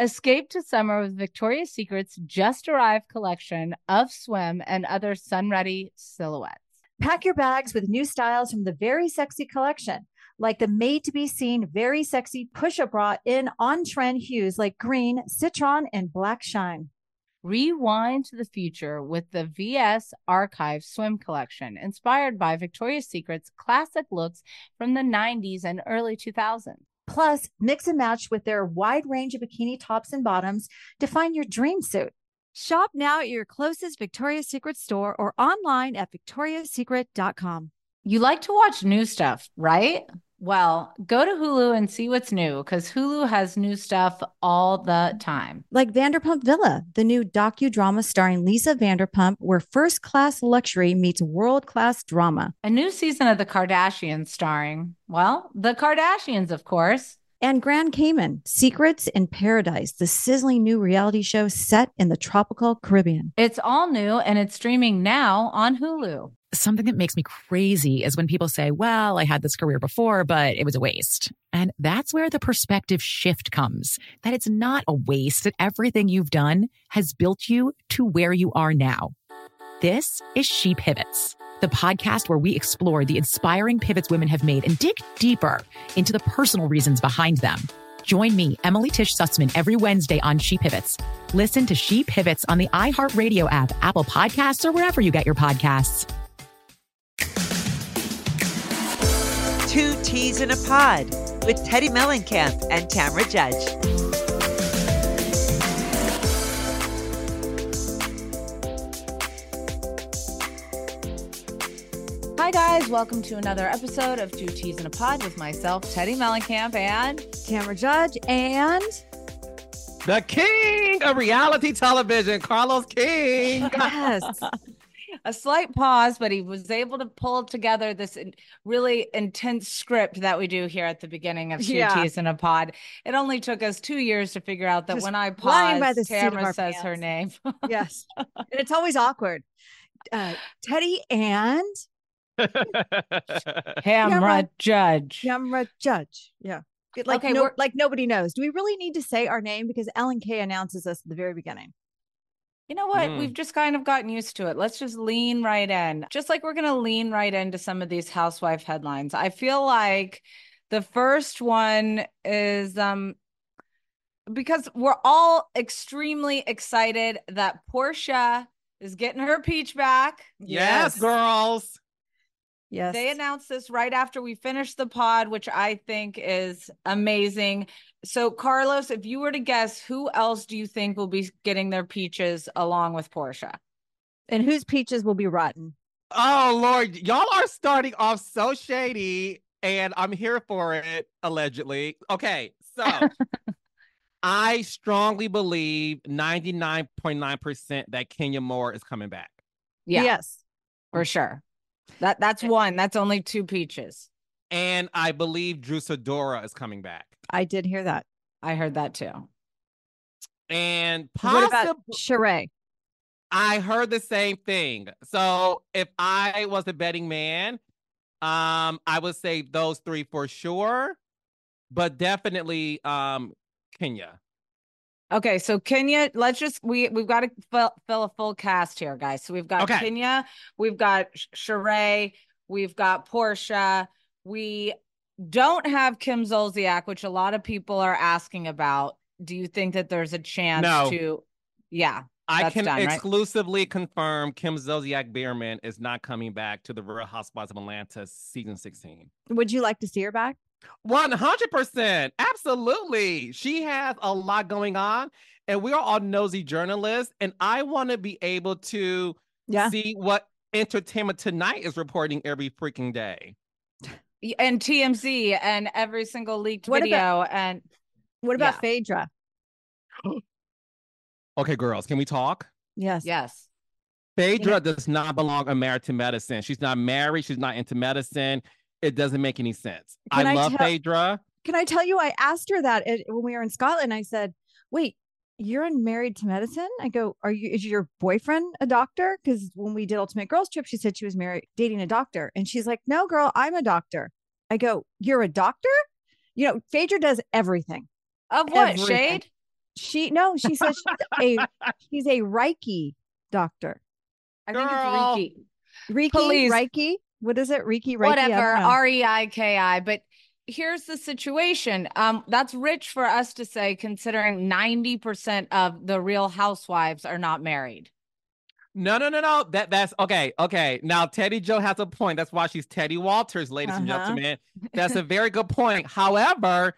Escape to summer with Victoria's Secret's just arrived collection of swim and other sun-ready silhouettes. Pack your bags with new styles from the Very Sexy collection, like the made-to-be-seen Very Sexy push-up bra in on-trend hues like green, citron, and black shine. Rewind to the future with the VS Archive swim collection, inspired by Victoria's Secret's classic looks from the 90s and early 2000s. Plus, mix and match with their wide range of bikini tops and bottoms to find your dream suit. Shop now at your closest Victoria's Secret store or online at victoriassecret.com. You like to watch new stuff, right? Well, go to Hulu and see what's new, because Hulu has new stuff all the time. Like Vanderpump Villa, the new docudrama starring Lisa Vanderpump, where first-class luxury meets world-class drama. A new season of The Kardashians starring, well, the Kardashians, of course. And Grand Cayman, Secrets in Paradise, the sizzling new reality show set in the tropical Caribbean. It's all new and it's streaming now on Hulu. Something that makes me crazy is when people say, well, I had this career before, but it was a waste. And that's where the perspective shift comes, that it's not a waste, that everything you've done has built you to where you are now. This is She Pivots, the podcast where we explore the inspiring pivots women have made and dig deeper into the personal reasons behind them. Join me, Emily Tish Sussman, every Wednesday on She Pivots. Listen to She Pivots on the iHeartRadio app, Apple Podcasts, or wherever you get your podcasts. Two Teas in a Pod with Teddy Mellencamp and Tamra Judge. Hi guys, welcome to another episode of Two Teas in a Pod with myself, Teddy Mellencamp, and Tamra Judge, and the king of reality television, Carlos King. Yes. A slight pause, but he was able to pull together this really intense script that we do here at the beginning of Two Teas in a Pod. It only took us 2 years to figure out that Just when I pause, by the Tamra says her name. Yes. And it's always awkward. Teddy and Tamra Judge. Tamra Judge. Yeah. Like, Okay, like nobody knows. Do we really need to say our name? Because Ellen K announces us at the very beginning. You know what? We've just kind of gotten used to it. Let's just lean right in. Just like we're going to lean right into some of these housewife headlines. I feel like the first one is because we're all extremely excited that Portia is getting her peach back. Yes, girls. Yes. They announced this right after we finished the pod, which I think is amazing. So, Carlos, if you were to guess, who else do you think will be getting their peaches along with Portia? And whose peaches will be rotten? Oh, Lord. Y'all are starting off so shady, and I'm here for it, allegedly. Okay, so I strongly believe 99.9% that Kenya Moore is coming back. Yeah. Yes. For sure. That's one. That's only two peaches. And I believe Drew Sidora is coming back. I did hear that. I heard that too. And What about Sheree? I heard the same thing. So if I was a betting man, I would say those three for sure, but definitely Kenya. Okay, so Kenya, we've got to fill a full cast here, guys. So we've got Kenya, we've got Sheree, we've got Portia. We don't have Kim Zolciak, which a lot of people are asking about. Do you think that there's a chance to? Yeah, I can exclusively confirm Kim Zolciak Biermann is not coming back to the Real Housewives of Atlanta season 16. Would you like to see her back? 100%. Absolutely. She has a lot going on, and we are all nosy journalists, and I want to be able to see what Entertainment Tonight is reporting every freaking day. And TMZ and every single leaked video. And what about Phaedra? Okay, girls, can we talk? Yes. Yes. Phaedra does not belong in Married to Medicine. She's not married. She's not into medicine. It doesn't make any sense. I love Phaedra. Can I tell you, I asked her that when we were in Scotland. I said, wait, you're in Married to Medicine? I go, is your boyfriend a doctor? Because when we did Ultimate Girls Trip, she said she was dating a doctor. And she's like, no, girl, I'm a doctor. I go, you're a doctor? You know, Phaedra does everything. Of what? Shade? She says she's a Reiki doctor. I think it's Girl. Reiki. Please. Reiki? What is it? Reiki? Whatever. Reiki. But here's the situation. That's rich for us to say, considering 90% of the Real Housewives are not married. No. That's okay. Okay. Now Teddy Joe has a point. That's why she's Teddy Walters, ladies and gentlemen. That's a very good point. However,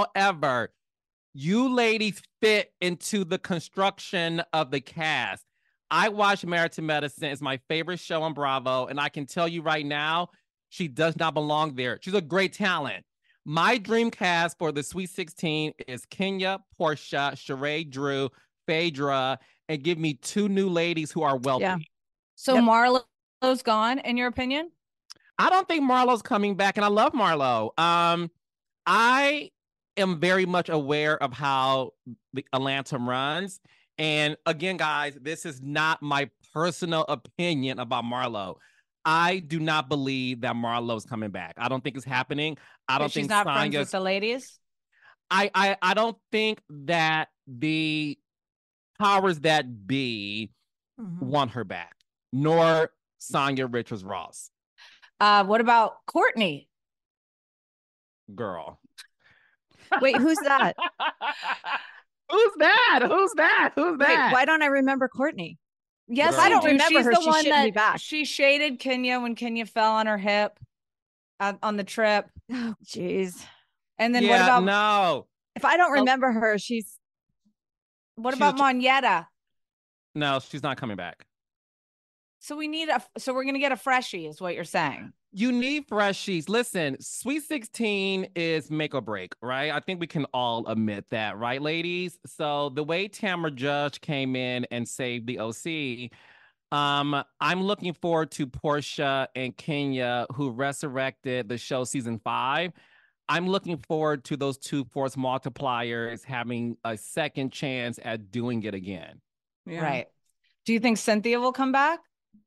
you ladies fit into the construction of the cast. I watch Married to Medicine. It's my favorite show on Bravo. And I can tell you right now, she does not belong there. She's a great talent. My dream cast for the Sweet 16 is Kenya, Portia, Sheree, Drew, Phaedra, and give me 2 new ladies who are wealthy. Yeah. So Marlo's gone, in your opinion? I don't think Marlo's coming back, and I love Marlo. I am very much aware of how the Atlanta runs. And again, guys, this is not my personal opinion about Marlo. I do not believe that Marlo's coming back. I don't think it's happening. I don't think she's not friends with the ladies. I don't think that the powers that be want her back, nor Sonia Richards Ross. What about Courtney? Girl. Wait, who's that? Who's that? Wait, why don't I remember Courtney? Yes, I don't remember She's her. The she one that be back. She shaded Kenya when Kenya fell on her hip on the trip. Oh, jeez. And then what about no? If I don't remember her, she's. What about Monyetta? No, she's not coming back. So we're gonna get a freshie, is what you're saying. You need freshies. Listen, Sweet 16 is make or break, right? I think we can all admit that, right, ladies? So the way Tamra Judge came in and saved the OC, I'm looking forward to Portia and Kenya, who resurrected the show season 5. I'm looking forward to those 2 force multipliers having a second chance at doing it again. Yeah. Right. Do you think Cynthia will come back?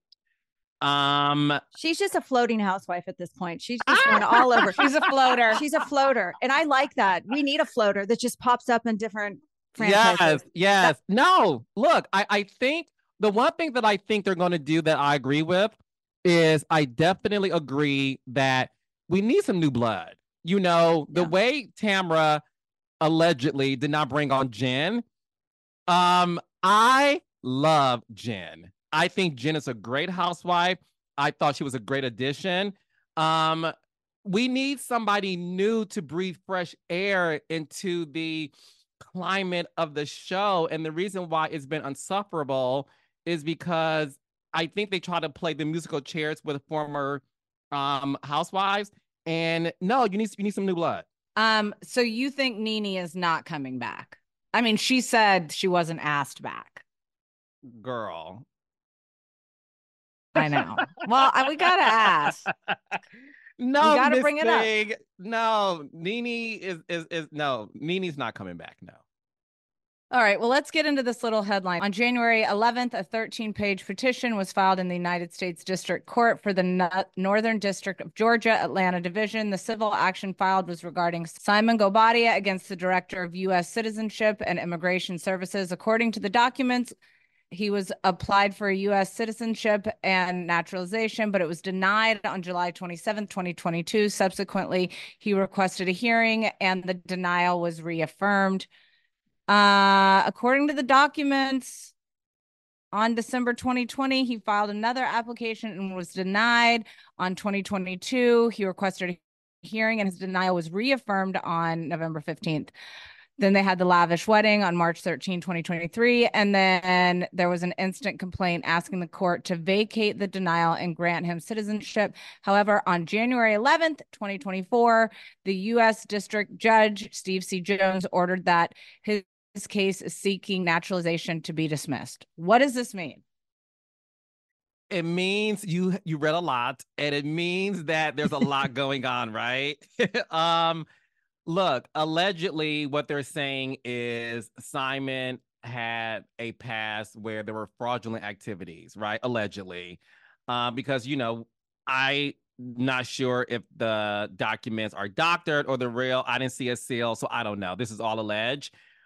She's just a floating housewife at this point. She's just going all over. She's a floater. She's a floater. And I like that. We need a floater that just pops up in different franchises. Yes. No, look, I think the one thing that I think they're going to do that I agree with is I definitely agree that we need some new blood. You know, the way Tamra allegedly did not bring on Jen. I love Jen. I think Jen is a great housewife. I thought she was a great addition. We need somebody new to breathe fresh air into the climate of the show. And the reason why it's been insufferable is because I think they try to play the musical chairs with former housewives. And no, you need some new blood. So you think Nene is not coming back? I mean, she said she wasn't asked back. Girl. I know. Well, we gotta ask. No, we gotta bring it up. No, Nene is no. Nene's not coming back. No. All right. Well, let's get into this little headline. On January 11th, a 13-page petition was filed in the United States District Court for the Northern District of Georgia, Atlanta Division. The civil action filed was regarding Simon Gobadia against the Director of U.S. Citizenship and Immigration Services. According to the documents, he was applied for U.S. citizenship and naturalization, but it was denied on July 27th, 2022. Subsequently, he requested a hearing and the denial was reaffirmed. According to the documents, on December 2020, he filed another application and was denied. On 2022, he requested a hearing and his denial was reaffirmed on November 15th. Then they had the lavish wedding on March 13, 2023. And then there was an instant complaint asking the court to vacate the denial and grant him citizenship. However, on January 11th, 2024, the U.S. District Judge, Steve C. Jones, ordered that his case is seeking naturalization to be dismissed. What does this mean? It means you read a lot, and it means that there's a lot going on, right? Look, allegedly, what they're saying is Simon had a past where there were fraudulent activities, right? Allegedly. Because, I'm not sure if the documents are doctored or they're real. I didn't see a seal, so I don't know. This is all alleged.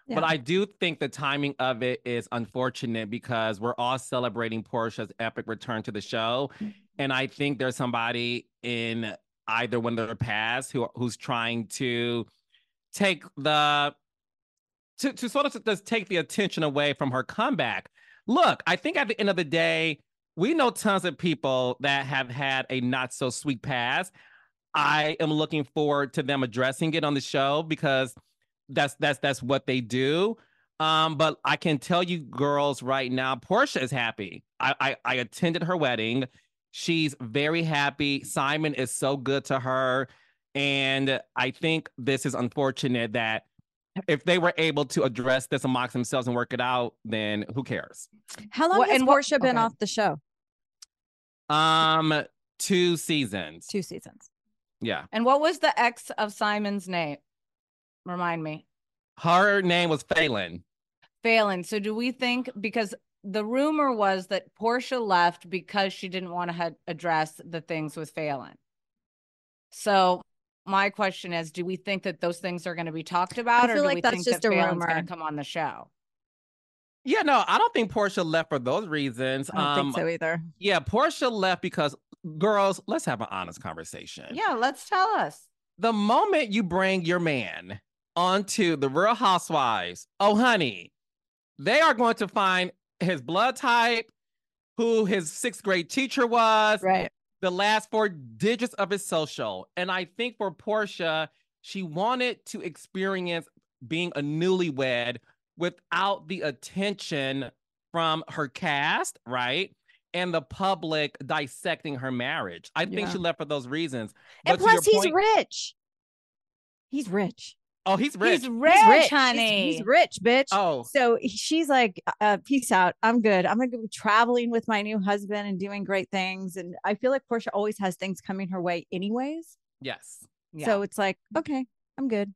But I do think the timing of it is unfortunate because we're all celebrating Porsha's epic return to the show. And I think there's somebody in either one of their paths who's trying to take to sort of just take the attention away from her comeback. Look, I think at the end of the day, we know tons of people that have had a not so sweet past. I am looking forward to them addressing it on the show because that's what they do. But I can tell you girls right now, Porsha is happy. I attended her wedding. She's very happy. Simon is so good to her. And I think this is unfortunate that if they were able to address this amongst themselves and work it out, then who cares? How long has Porsha been off the show? 2 seasons. 2 seasons. Yeah. And what was the ex of Simon's name? Remind me. Her name was Phelan. Phelan. So do we think, because the rumor was that Porsha left because she didn't want to address the things with Phelan. So my question is, do we think that those things are going to be talked about? I feel like that's just a rumor. Going to come on the show? Yeah, no, I don't think Porsha left for those reasons. I don't think so either. Yeah, Porsha left because, girls, let's have an honest conversation. Yeah, let's tell us. The moment you bring your man onto the Real Housewives, oh, honey, they are going to find his blood type, who his 6th grade teacher was, right? The last 4 digits of his social. And I think for Porsha, she wanted to experience being a newlywed without the attention from her cast, right? And the public dissecting her marriage. I think she left for those reasons. And plus, he's rich. He's rich. Oh, he's rich. He's rich, honey. He's rich, bitch. Oh. So she's like, peace out. I'm good. I'm going to go traveling with my new husband and doing great things. And I feel like Porsha always has things coming her way anyways. Yes. Yeah. So it's like, okay, I'm good.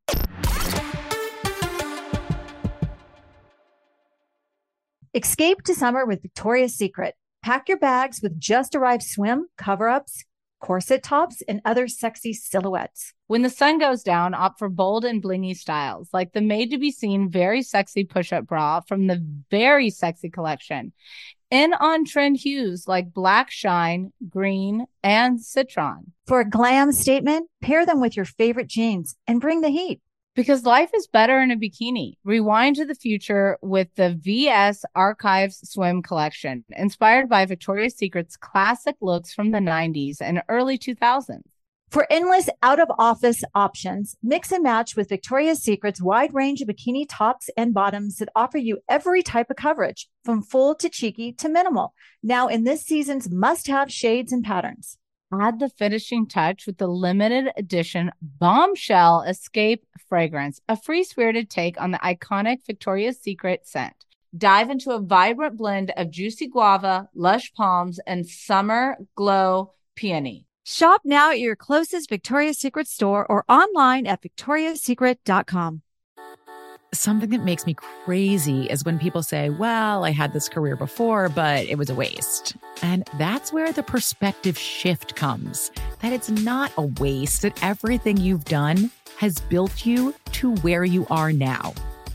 Escape to summer with Victoria's Secret. Pack your bags with just arrived swim, cover-ups, corset tops, and other sexy silhouettes. When the sun goes down, opt for bold and blingy styles, like the made-to-be-seen very sexy push-up bra from the Very Sexy collection. In on-trend hues like black shine, green, and citron. For a glam statement, pair them with your favorite jeans and bring the heat. Because life is better in a bikini. Rewind to the future with the VS Archives Swim collection, inspired by Victoria's Secret's classic looks from the 90s and early 2000s. For endless out-of-office options, mix and match with Victoria's Secret's wide range of bikini tops and bottoms that offer you every type of coverage, from full to cheeky to minimal. Now in this season's must-have shades and patterns. Add the finishing touch with the limited edition Bombshell Escape fragrance, a free-spirited take on the iconic Victoria's Secret scent. Dive into a vibrant blend of juicy guava, lush palms, and summer glow peony. Shop now at your closest Victoria's Secret store or online at victoriassecret.com. Something that makes me crazy is when people say, well, I had this career before, but it was a waste. And that's where the perspective shift comes, that it's not a waste, that everything you've done has built you to where you are now.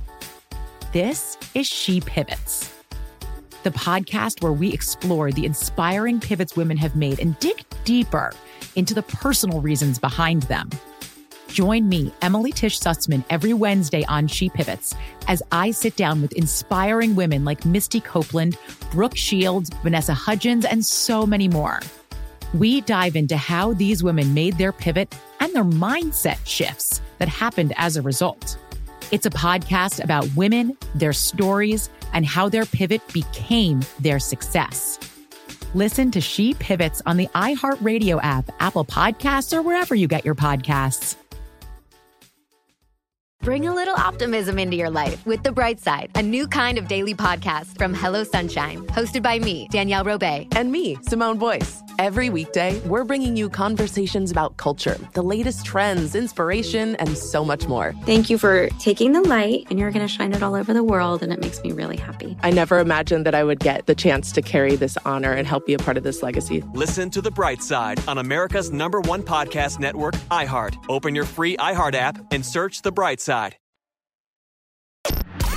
This is She Pivots, the podcast where we explore the inspiring pivots women have made and dig deeper into the personal reasons behind them. Join me, Emily Tish Sussman, every Wednesday on She Pivots as I sit down with inspiring women like Misty Copeland, Brooke Shields, Vanessa Hudgens, and so many more. We dive into how these women made their pivot and their mindset shifts that happened as a result. It's a podcast about women, their stories, and how their pivot became their success. Listen to She Pivots on the iHeartRadio app, Apple Podcasts, or wherever you get your podcasts. Bring a little optimism into your life with The Bright Side, a new kind of daily podcast from Hello Sunshine, hosted by me, Danielle Robay. And me, Simone Boyce. Every weekday, we're bringing you conversations about culture, the latest trends, inspiration, and so much more. Thank you for taking the light, and you're going to shine it all over the world, and it makes me really happy. I never imagined that I would get the chance to carry this honor and help be a part of this legacy. Listen to The Bright Side on America's #1 podcast network, iHeart. Open your free iHeart app and search The Bright Side.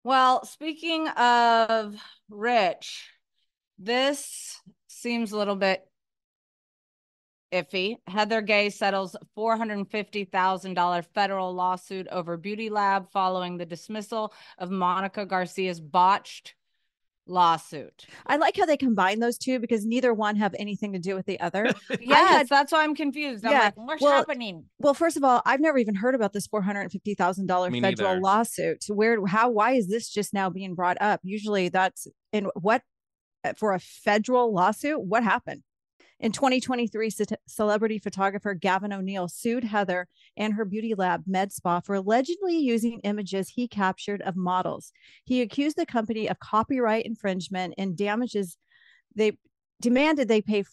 Well, speaking of rich, this seems a little bit iffy. Heather Gay settles $450,000 federal lawsuit over Beauty Lab following the dismissal of Monica Garcia's botched lawsuit. I like how they combine those two because neither one have anything to do with the other. Yes, that's why I'm confused. I'm like, what's happening? Well, first of all, I've never even heard about this $450,000 federal lawsuit. Why is this just now being brought up? Usually that's for a federal lawsuit. What happened? In 2023, celebrity photographer Gavin O'Neill sued Heather and her beauty lab, Med Spa, for allegedly using images he captured of models. He accused the company of copyright infringement and damages. They demanded they pay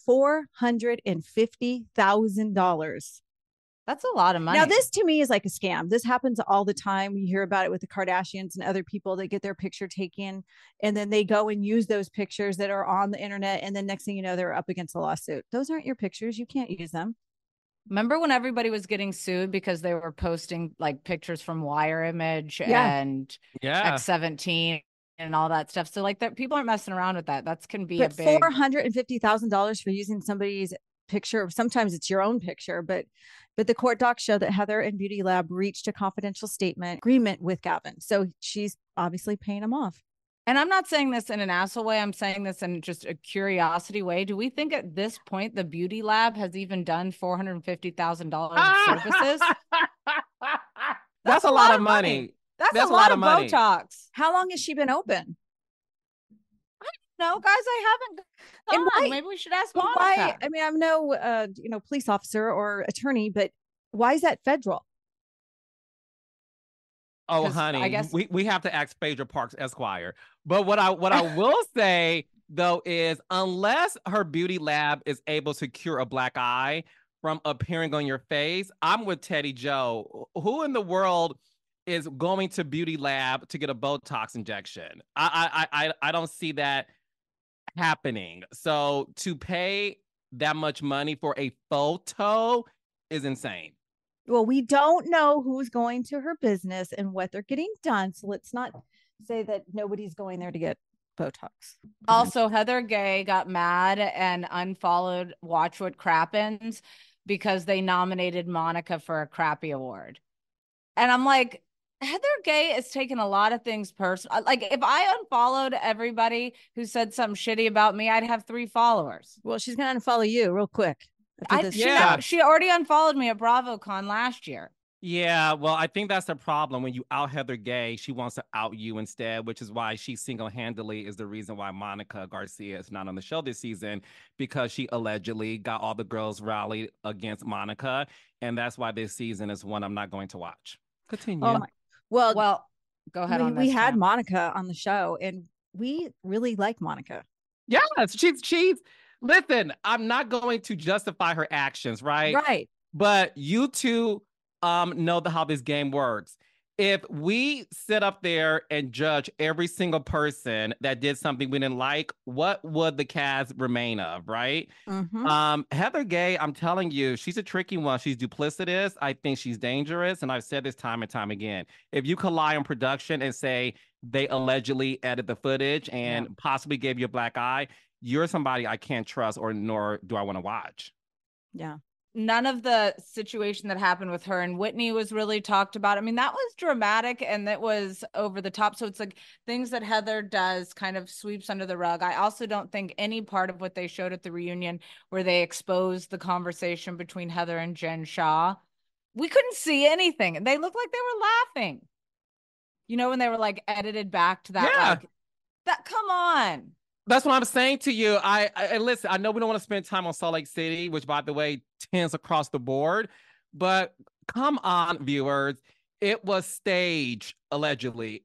$450,000. That's a lot of money. Now, this to me is like a scam. This happens all the time. You hear about it with the Kardashians and other people that get their picture taken and then they go and use those pictures that are on the internet. And then next thing you know, they're up against a lawsuit. Those aren't your pictures. You can't use them. Remember when everybody was getting sued because they were posting like pictures from Wire Image and X17 and all that stuff. So like people aren't messing around with that. That's can be a big $450,000 for using somebody's picture. Sometimes it's your own picture, but the court docs show that Heather and Beauty Lab reached a confidential statement agreement with Gavin. So she's obviously paying him off. And I'm not saying this in an asshole way. I'm saying this in just a curiosity way. Do we think at this point the Beauty Lab has even done $450,000 in services? That's a lot of money. That's a lot of money. Botox. How long has she been open? No, guys, I haven't. Maybe we should ask Monica. Why? I mean, I'm no, police officer or attorney, but why is that federal? Oh, honey, I guess we have to ask Phaedra Parks Esquire. But what I will say though is, unless her beauty lab is able to cure a black eye from appearing on your face, I'm with Teddy Joe. Who in the world is going to beauty lab to get a Botox injection? I don't see that happening. So to pay that much money for a photo is insane. Well, we don't know who's going to her business and what they're getting done. So let's not say that nobody's going there to get Botox. Also, Heather Gay got mad and unfollowed Watch What Crappens because they nominated Monica for a crappy award. And I'm like, Heather Gay is taking a lot of things personal. Like, if I unfollowed everybody who said something shitty about me, I'd have 3 followers. Well, she's going to unfollow you real quick. She already unfollowed me at BravoCon last year. Yeah, well, I think that's the problem. When you out Heather Gay, she wants to out you instead, which is why she single-handedly is the reason why Monica Garcia is not on the show this season, because she allegedly got all the girls rallied against Monica, and that's why this season is one I'm not going to watch. Continue. Oh my. Well, go ahead. We had Monica on the show, and we really like Monica. Yes, she's. Listen, I'm not going to justify her actions, right? Right. But you two know how this game works. If we sit up there and judge every single person that did something we didn't like, what would the cast remain of, right? Mm-hmm. Heather Gay, I'm telling you, she's a tricky one. She's duplicitous. I think she's dangerous. And I've said this time and time again. If you can lie on production and say they allegedly edited the footage and possibly gave you a black eye, you're somebody I can't trust, nor do I want to watch. Yeah. None of the situation that happened with her and Whitney was really talked about. I mean, that was dramatic and that was over the top. So it's like things that Heather does kind of sweeps under the rug. I also don't think any part of what they showed at the reunion where they exposed the conversation between Heather and Jen Shah, we couldn't see anything. They looked like they were laughing. You know, when they were like edited back to that, come on. That's what I'm saying to you. I listen, I know we don't want to spend time on Salt Lake City, which, by the way, tends across the board. But come on, viewers. It was staged, allegedly.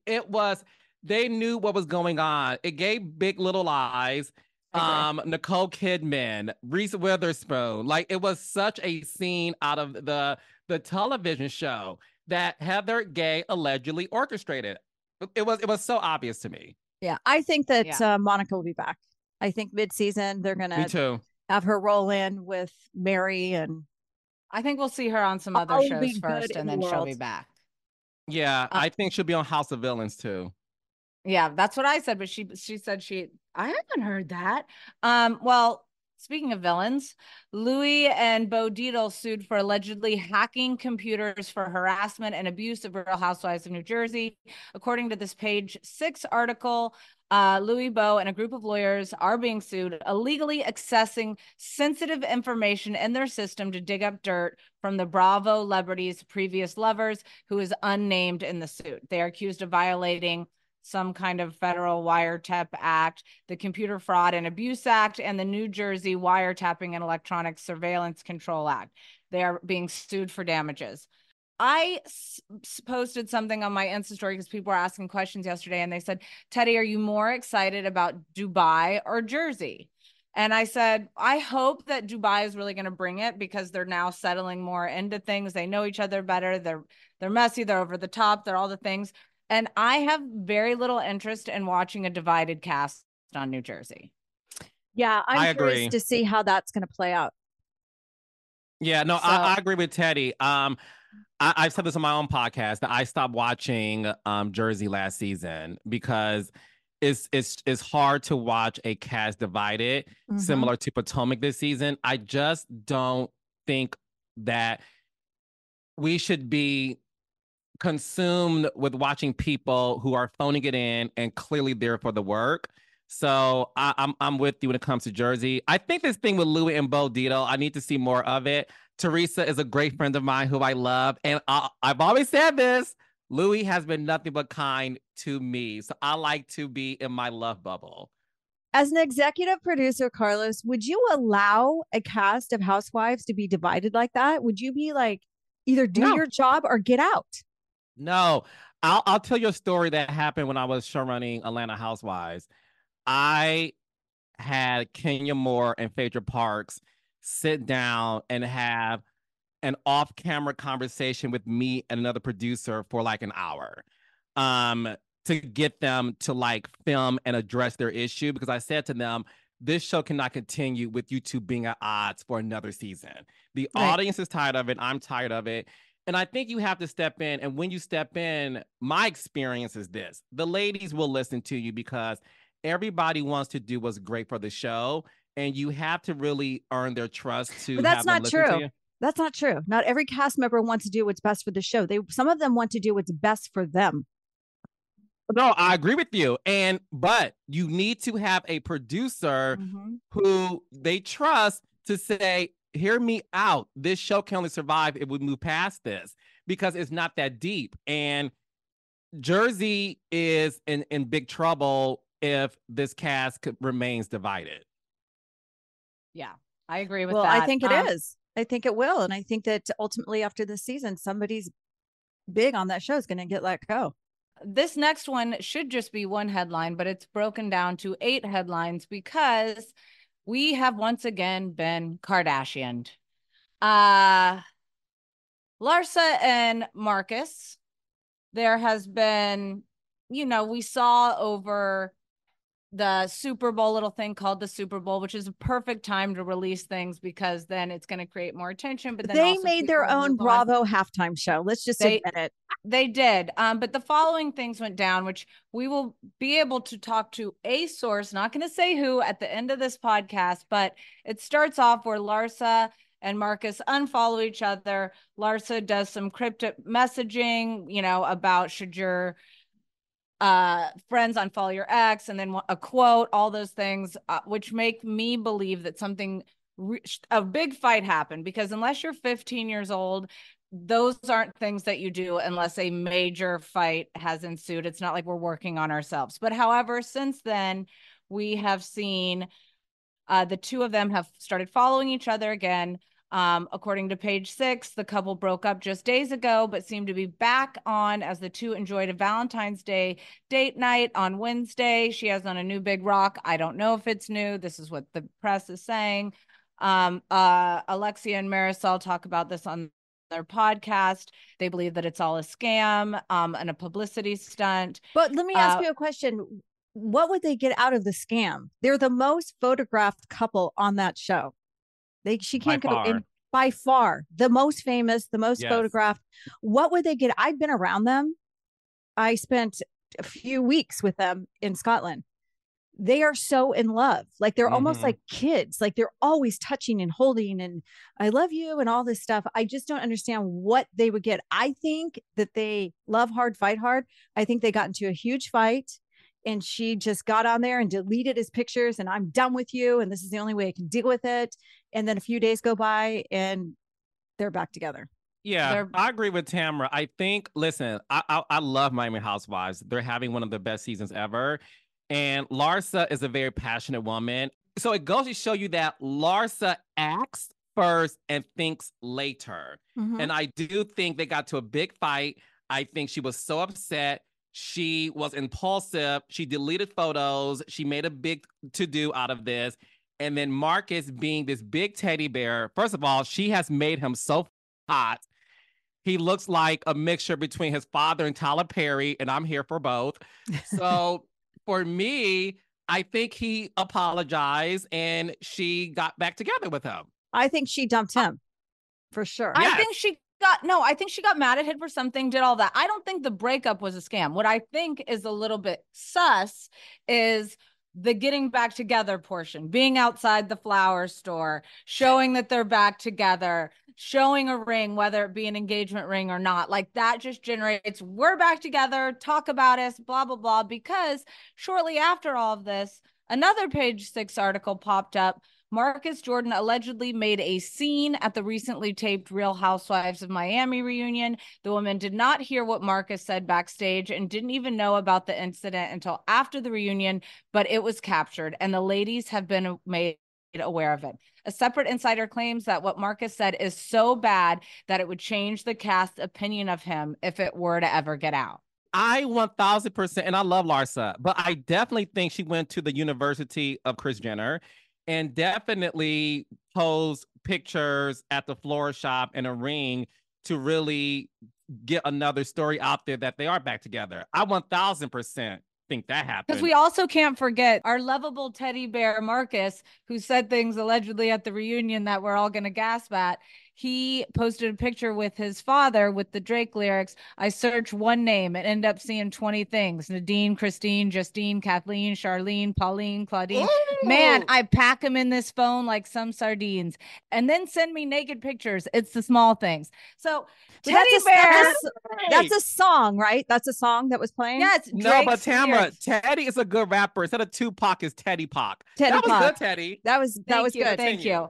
They knew what was going on. It gave Big Little Lies, Nicole Kidman, Reese Witherspoon. Like, it was such a scene out of the television show that Heather Gay allegedly orchestrated. It was so obvious to me. Yeah, I think that Monica will be back. I think mid-season they're going to have her roll in with Mary, and I think we'll see her on some other shows first, and then she'll be back. Yeah, I think she'll be on House of Villains too. Yeah, that's what I said. But she said I haven't heard that. Well, speaking of villains, Louis and Bo Dietl sued for allegedly hacking computers for harassment and abuse of Real Housewives of New Jersey. According to this Page 6 article, Louis, Bo, and a group of lawyers are being sued, illegally accessing sensitive information in their system to dig up dirt from the Bravo celebrities' previous lovers, who is unnamed in the suit. They are accused of violating some kind of federal wiretap act, the Computer Fraud and Abuse Act, and the New Jersey Wiretapping and Electronic Surveillance Control Act. They are being sued for damages. I posted something on my Insta story because people were asking questions yesterday, and they said, Teddi, are you more excited about Dubai or Jersey? And I said, I hope that Dubai is really going to bring it, because they're now settling more into things. They know each other better. They're messy. They're over the top. They're all the things. And I have very little interest in watching a divided cast on New Jersey. Yeah, I curious agree to see how that's going to play out. Yeah, no, I agree with Teddi. I've said this on my own podcast that I stopped watching Jersey last season because it's hard to watch a cast divided, similar to Potomac this season. I just don't think that we should be consumed with watching people who are phoning it in and clearly there for the work. So I'm with you when it comes to Jersey. I think this thing with Louis and Bo Dietl, I need to see more of it. Teresa is a great friend of mine who I love, and I've always said this: Louis has been nothing but kind to me, so I like to be in my love bubble. As an executive producer, Carlos, would you allow a cast of housewives to be divided like that? Would you be like, either do your job or get out? No, I'll tell you a story that happened when I was showrunning Atlanta Housewives. I had Kenya Moore and Phaedra Parks sit down and have an off-camera conversation with me and another producer for like an hour, to get them to like film and address their issue, because I said to them, this show cannot continue with you two being at odds for another season. The audience is tired of it. I'm tired of it. And I think you have to step in. And when you step in, my experience is this: the ladies will listen to you because everybody wants to do what's great for the show. And you have to really earn their trust to But that's have them not listen true. to you. That's not true. Not every cast member wants to do what's best for the show. Some of them want to do what's best for them. No, I agree with you. But you need to have a producer who they trust to say, hear me out. This show can only survive if we move past this, because it's not that deep. And Jersey is in big trouble if this cast remains divided. Yeah, I agree with that. Well, I think it is. I think it will. And I think that ultimately after this season, somebody's big on that show is going to get let go. This next one should just be one headline, but it's broken down to 8 headlines because we have once again been Kardashianed. Larsa and Marcus, there has been, we saw over the Super Bowl little thing called the Super Bowl, which is a perfect time to release things because then it's going to create more attention. But then they made their own Bravo halftime show. Let's just admit it. They did. But the following things went down, which we will be able to talk to a source, not going to say who, at the end of this podcast. But it starts off where Larsa and Marcus unfollow each other. Larsa does some cryptic messaging, about should your friends unfollow your ex, and then a quote, all those things, which make me believe that a big fight happened, because unless you're 15 years old, those aren't things that you do unless a major fight has ensued. It's not like we're working on ourselves. But however, since then, we have seen the two of them have started following each other again. According to Page 6, the couple broke up just days ago, but seemed to be back on as the two enjoyed a Valentine's Day date night on Wednesday. She has on a new big rock. I don't know if it's new. This is what the press is saying. Alexia and Marisol talk about this on their podcast. They believe that it's all a scam and a publicity stunt. But let me ask you a question. What would they get out of the scam? They're the most photographed couple on that show. She can't go in by far. The most famous, the most photographed. What would they get? I've been around them. I spent a few weeks with them in Scotland. They are so in love. Like they're almost like kids. Like they're always touching and holding and I love you and all this stuff. I just don't understand what they would get. I think that they love hard, fight hard. I think they got into a huge fight and she just got on there and deleted his pictures and I'm done with you. And this is the only way I can deal with it. And then a few days go by and they're back together. Yeah, I agree with Tamara. I think, listen, I love Miami Housewives. They're having one of the best seasons ever. And Larsa is a very passionate woman. So it goes to show you that Larsa acts first and thinks later. And I do think they got to a big fight. I think she was so upset. She was impulsive. She deleted photos. She made a big to-do out of this. And then Marcus being this big teddy bear. First of all, she has made him so hot. He looks like a mixture between his father and Tyler Perry, and I'm here for both. So for me, I think he apologized and she got back together with him. I think she dumped him for sure. I think she got mad at him for something, did all that. I don't think the breakup was a scam. What I think is a little bit sus is the getting back together portion, being outside the flower store, showing that they're back together, showing a ring, whether it be an engagement ring or not. Like that just generates, we're back together, talk about us, blah, blah, blah. Because shortly after all of this, another Page Six article popped up. Marcus Jordan allegedly made a scene at the recently taped Real Housewives of Miami reunion. The woman did not hear what Marcus said backstage and didn't even know about the incident until after the reunion, but it was captured and the ladies have been made aware of it. A separate insider claims that what Marcus said is so bad that it would change the cast's opinion of him if it were to ever get out. I 1000%, and I love Larsa, but I definitely think she went to the University of Kris Jenner and definitely posed pictures at the floral shop and a ring to really get another story out there that they are back together. I 1000% think that happened. Because we also can't forget our lovable teddy bear Marcus, who said things allegedly at the reunion that we're all going to gasp at. He posted a picture with his father with the Drake lyrics. I search one name and end up seeing 20 things. Nadine, Christine, Justine, Kathleen, Charlene, Pauline, Claudine. Ooh. Man, I pack them in this phone like some sardines and then send me naked pictures. It's the small things. So teddy bear. That's a song, right? That's a song that was playing? Yes. No, but Tamara, Teddy is a good rapper. Instead of Tupac, is Teddy Pac. That was good, Teddy. That was good. Thank you.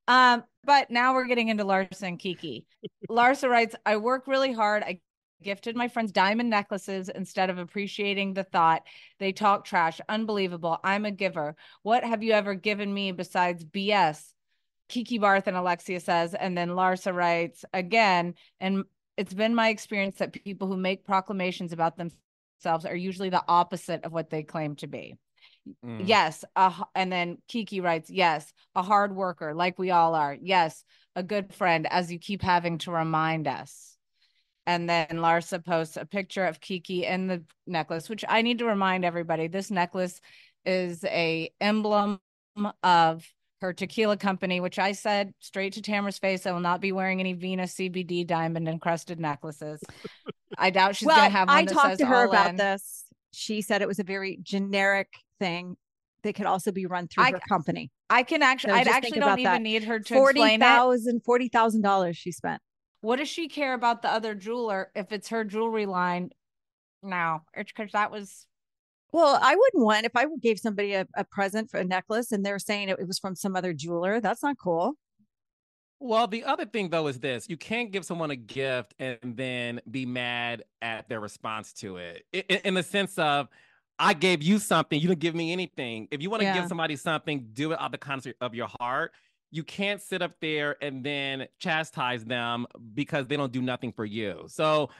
But now we're getting into Larsa and Kiki. Larsa writes, I work really hard. I gifted my friends diamond necklaces instead of appreciating the thought. They talk trash. Unbelievable. I'm a giver. What have you ever given me besides BS? Kiki Barth and Alexia says, and then Larsa writes again, and it's been my experience that people who make proclamations about themselves are usually the opposite of what they claim to be. Yes. And then Kiki writes, yes, a hard worker like we all are. Yes, a good friend, as you keep having to remind us. And then Larsa posts a picture of Kiki and the necklace, which I need to remind everybody, this necklace is a emblem of her tequila company, which I said straight to Tamara's face, I will not be wearing any Venus CBD diamond encrusted necklaces. I doubt she's going to have one. I talked to her about this. She said it was a very generic thing that could also be run through her company. I actually don't even need her to explain it. $40,000 she spent. What does she care about the other jeweler if it's her jewelry line? No, it's because that was. Well, I wouldn't want, if I gave somebody a present for a necklace and they're saying it was from some other jeweler, that's not cool. Well, the other thing, though, is this. You can't give someone a gift and then be mad at their response to it. In the sense of, I gave you something, you didn't give me anything. If you want to give somebody something, do it out of the kindness of your heart. You can't sit up there and then chastise them because they don't do nothing for you. So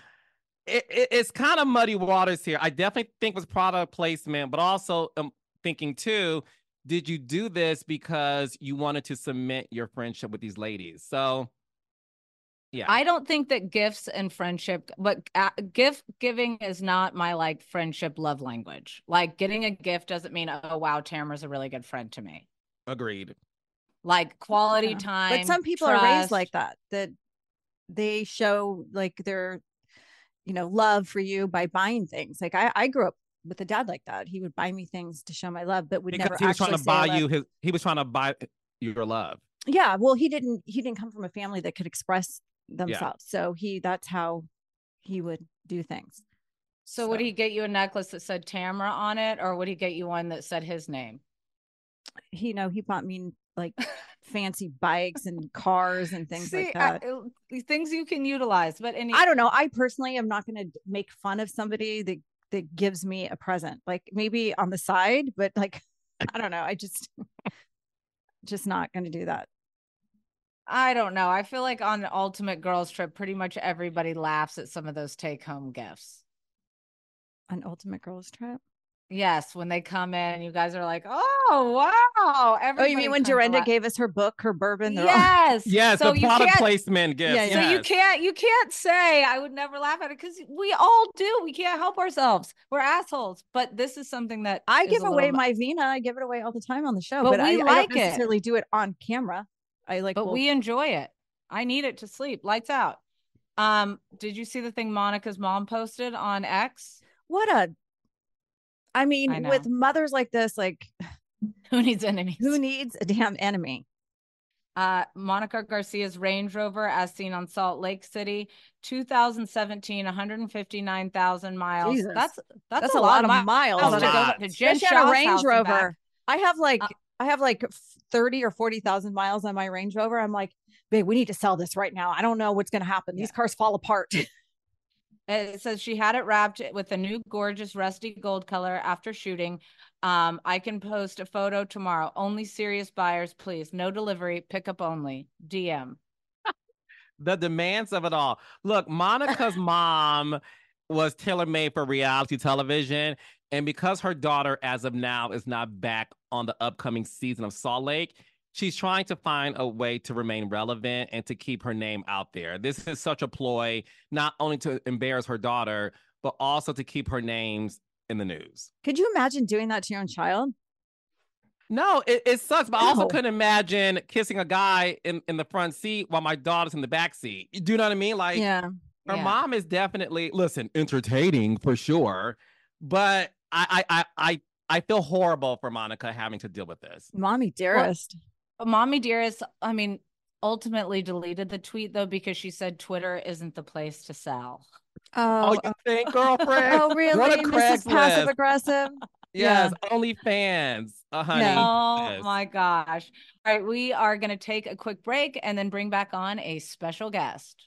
it's kind of muddy waters here. I definitely think it was product placement, but also thinking too, did you do this because you wanted to cement your friendship with these ladies? So, yeah. I don't think that gifts and friendship, but gift giving is not my like friendship love language. Like getting a gift doesn't mean, oh, wow, Tamara's a really good friend to me. Agreed. Like quality time. But some people trust. are raised like that, that they show like they're, love for you by buying things. Like I grew up with a dad like that. He would buy me things to show my love, but would because never he was actually trying to buy you he was trying to buy your love. Yeah. Well, he didn't come from a family that could express themselves. So that's how he would do things. So would he get you a necklace that said Tamra on it, or would he get you one that said his name? He bought me like fancy bikes and cars and things like that. Things you can utilize. But I don't know. I personally am not going to make fun of somebody that gives me a present, like maybe on the side, but like, I don't know. I just not going to do that. I don't know. I feel like on the Ultimate Girls Trip, pretty much everybody laughs at some of those take-home gifts. An Ultimate Girls Trip? Yes, when they come in, you guys are like, "Oh, wow!" Everybody, you mean when Dorinda gave us her book, her bourbon? Yes, yes, so the product placement gift. Yeah, so you can't say I would never laugh at it, because we all do. We can't help ourselves. We're assholes. But this is something that I give away my Vina. I give it away all the time on the show, but I like don't necessarily do it on camera. We enjoy it. I need it to sleep. Lights out. Did you see the thing Monica's mom posted on X? With mothers like this, like, who needs enemies? Who needs a damn enemy? Monica Garcia's Range Rover, as seen on Salt Lake City, 2017, 159,000 miles. Jesus. That's a lot of miles. Especially on a Range Rover. I have like 30 or 40,000 miles on my Range Rover. I'm like, babe, we need to sell this right now. I don't know what's going to happen. These cars fall apart. It says she had it wrapped with a new gorgeous rusty gold color after shooting. I can post a photo tomorrow. Only serious buyers, please. No delivery, pickup only. DM. The demands of it all. Look, Monica's mom was tailor-made for reality television. And because her daughter, as of now, is not back on the upcoming season of Salt Lake, she's trying to find a way to remain relevant and to keep her name out there. This is such a ploy, not only to embarrass her daughter, but also to keep her names in the news. Could you imagine doing that to your own child? No, it sucks. But I also couldn't imagine kissing a guy in the front seat while my daughter's in the back seat. Do you know what I mean? Like, her mom is definitely, entertaining for sure. But I feel horrible for Monica having to deal with this. Mommy Dearest. Mommy Dearest, ultimately deleted the tweet, though, because she said Twitter isn't the place to sell. Oh, you think, girlfriend? Oh, really? What a Mrs. Passive Aggressive? Yes, OnlyFans, honey. Oh, yes. my gosh. All right, we are going to take a quick break and then bring back on a special guest.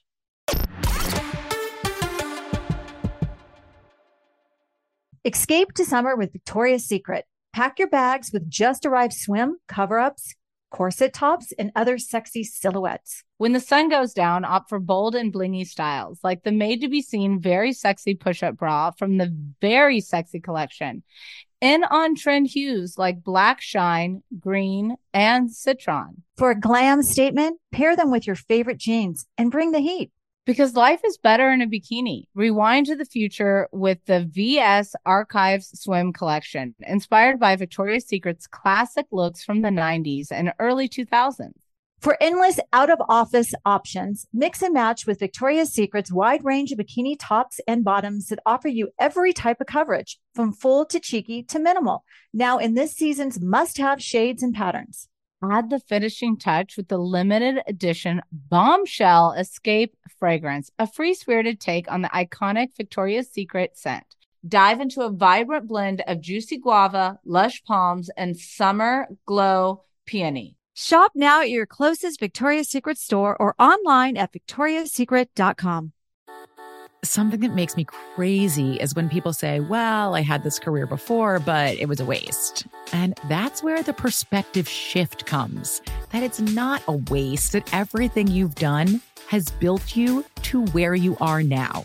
Escape to summer with Victoria's Secret. Pack your bags with just arrived swim, cover-ups, corset tops, and other sexy silhouettes. When the sun goes down, opt for bold and blingy styles, like the made-to-be-seen very sexy push-up bra from the Very Sexy collection. In on-trend hues like black shine, green, and citron. For a glam statement, pair them with your favorite jeans and bring the heat. Because life is better in a bikini. Rewind to the future with the VS Archives Swim collection, inspired by Victoria's Secret's classic looks from the 90s and early 2000s. For endless out-of-office options, mix and match with Victoria's Secret's wide range of bikini tops and bottoms that offer you every type of coverage, from full to cheeky to minimal. Now in this season's must-have shades and patterns. Add the finishing touch with the limited edition Bombshell Escape fragrance, a free-spirited take on the iconic Victoria's Secret scent. Dive into a vibrant blend of juicy guava, lush palms, and summer glow peony. Shop now at your closest Victoria's Secret store or online at victoriassecret.com. Something that makes me crazy is when people say, well, I had this career before, but it was a waste. And that's where the perspective shift comes, that it's not a waste, that everything you've done has built you to where you are now.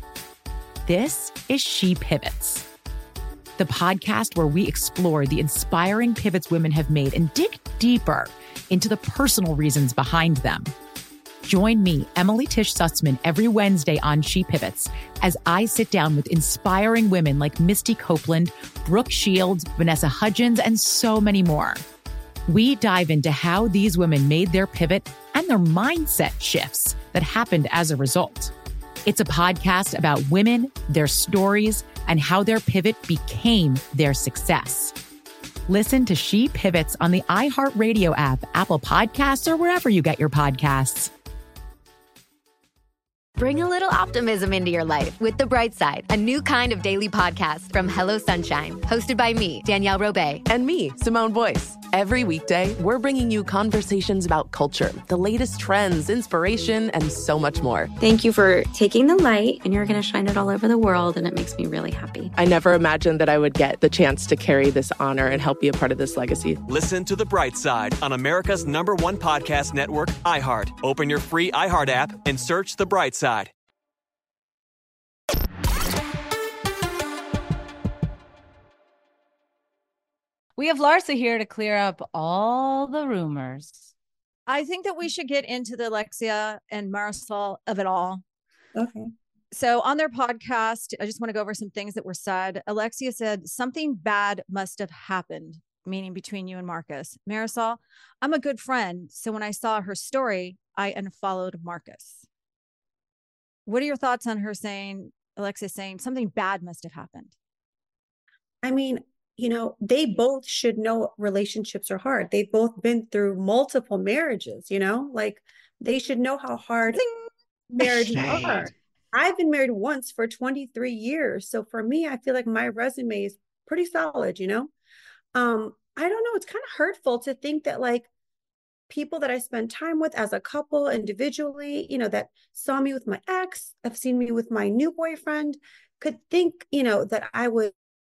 This is She Pivots, the podcast where we explore the inspiring pivots women have made and dig deeper into the personal reasons behind them. Join me, Emily Tish Sussman, every Wednesday on She Pivots as I sit down with inspiring women like Misty Copeland, Brooke Shields, Vanessa Hudgens, and so many more. We dive into how these women made their pivot and their mindset shifts that happened as a result. It's a podcast about women, their stories, and how their pivot became their success. Listen to She Pivots on the iHeartRadio app, Apple Podcasts, or wherever you get your podcasts. Bring a little optimism into your life with The Bright Side, a new kind of daily podcast from Hello Sunshine, hosted by me, Danielle Robay. And me, Simone Boyce. Every weekday, we're bringing you conversations about culture, the latest trends, inspiration, and so much more. Thank you for taking the light, and you're going to shine it all over the world, and it makes me really happy. I never imagined that I would get the chance to carry this honor and help be a part of this legacy. Listen to The Bright Side on America's #1 podcast network, iHeart. Open your free iHeart app and search The Bright Side. We have Larsa here to clear up all the rumors. I think that we should get into the Alexia and Marisol of it all. Okay. So on their podcast, I just want to go over some things that were said. Alexia said, something bad must have happened, meaning between you and Marcus. Marisol, I'm a good friend. So when I saw her story, I unfollowed Marcus. What are your thoughts on her saying, Alexia saying something bad must have happened? I mean, you know, they both should know relationships are hard. They've both been through multiple marriages, you know, like they should know how hard marriages are. I've been married once for 23 years. So for me, I feel like my resume is pretty solid, you know? I don't know. It's kind of hurtful to think that like people that I spend time with as a couple individually, you know, that saw me with my ex, have seen me with my new boyfriend, could think, you know, that I would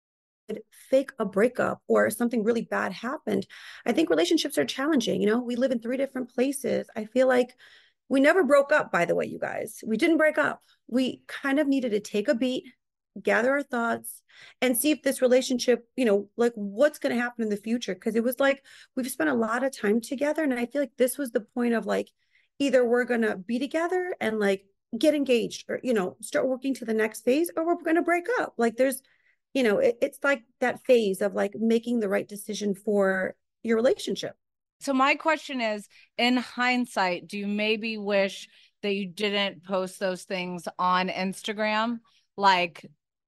fake a breakup or something really bad happened. I think relationships are challenging. You know, we live in 3 different places. I feel like we never broke up, by the way, you guys. We didn't break up. We kind of needed to take a beat, gather our thoughts, and see if this relationship, you know, like what's going to happen in the future. Because it was like we've spent a lot of time together. And I feel like this was the point of like, either we're going to be together and like get engaged or, you know, start working to the next phase, or we're going to break up. Like there's, you know, it's like that phase of like making the right decision for your relationship. So my question is, in hindsight, do you maybe wish that you didn't post those things on Instagram? Like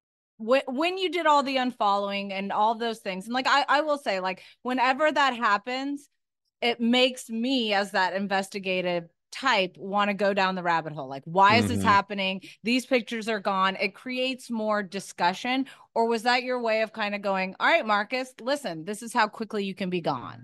when you did all the unfollowing and all those things. And like, I will say, like, whenever that happens, it makes me as that investigative type want to go down the rabbit hole. Like, why is this happening? These pictures are gone. It creates more discussion. Or was that your way of kind of going, all right, Marcus, listen, this is how quickly you can be gone?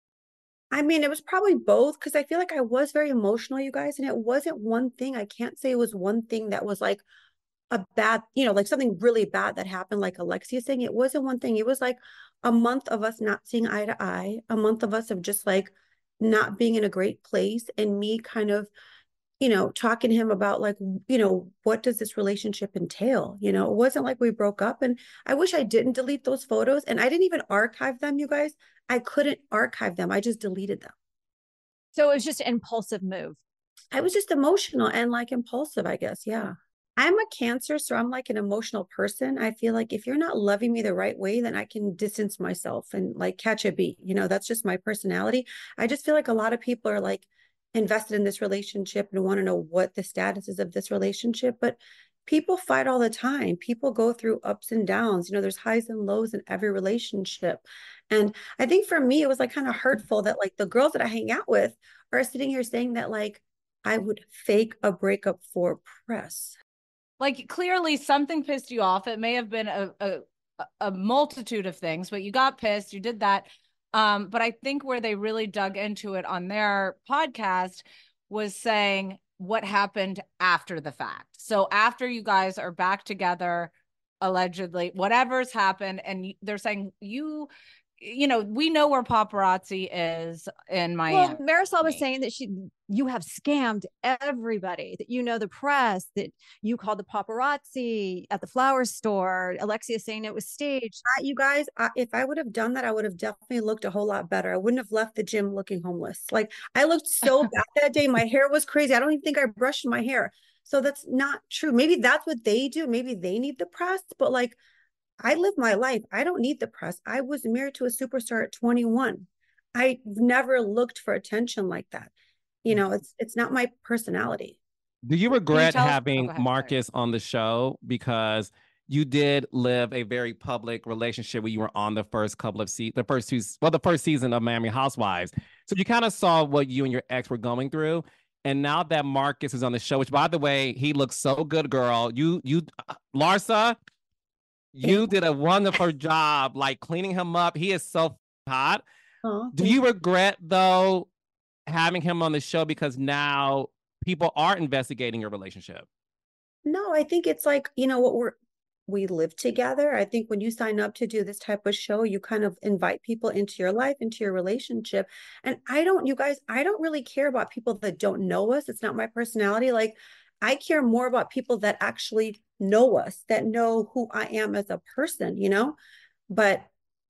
I mean, it was probably both, because I feel like I was very emotional, you guys, and it wasn't one thing. I can't say it was one thing that was like a bad, you know, like something really bad that happened, like Alexia saying. It wasn't one thing. It was like a month of us not seeing eye to eye, a month of us of just like not being in a great place, and me kind of, you know, talking to him about like, you know, what does this relationship entail? You know, it wasn't like we broke up. And I wish I didn't delete those photos, and I didn't even archive them, you guys. I couldn't archive them. I just deleted them. So it was just an impulsive move. I was just emotional and like impulsive, I guess. Yeah. I'm a Cancer, so I'm like an emotional person. I feel like if you're not loving me the right way, then I can distance myself and like catch a beat. You know, that's just my personality. I just feel like a lot of people are like invested in this relationship and want to know what the status is of this relationship. But people fight all the time. People go through ups and downs. You know, there's highs and lows in every relationship. And I think for me, it was like kind of hurtful that like the girls that I hang out with are sitting here saying that like I would fake a breakup for press. Like, clearly something pissed you off. It may have been a multitude of things, but you got pissed, you did that. But I think where they really dug into it on their podcast was saying what happened after the fact. So after you guys are back together, allegedly, whatever's happened, and they're saying you know, we know where paparazzi is in Miami. Well, Marisol was saying that you have scammed everybody, that, you know, the press, that you called the paparazzi at the flower store. Alexia saying it was staged. You guys, if I would have done that, I would have definitely looked a whole lot better. I wouldn't have left the gym looking homeless. Like, I looked so bad that day. My hair was crazy. I don't even think I brushed my hair. So that's not true. Maybe that's what they do. Maybe they need the press, but like, I live my life. I don't need the press. I was married to a superstar at 21. I've never looked for attention like that. You know, it's not my personality. Do you regret tell us- having go ahead, sorry. Marcus on the show? Because you did live a very public relationship when you were on the first couple of the first season of Miami Housewives. So you kind of saw what you and your ex were going through. And now that Marcus is on the show, which by the way, he looks so good, girl. Larsa, you did a wonderful job, like cleaning him up. He is so hot. Oh, Do you regret though having him on the show because now people are investigating your relationship? No, I think it's like, we live together. I think when you sign up to do this type of show, you kind of invite people into your life, into your relationship. And I don't really care about people that don't know us. It's not my personality. Like, I care more about people that actually know us, that know who I am as a person, But,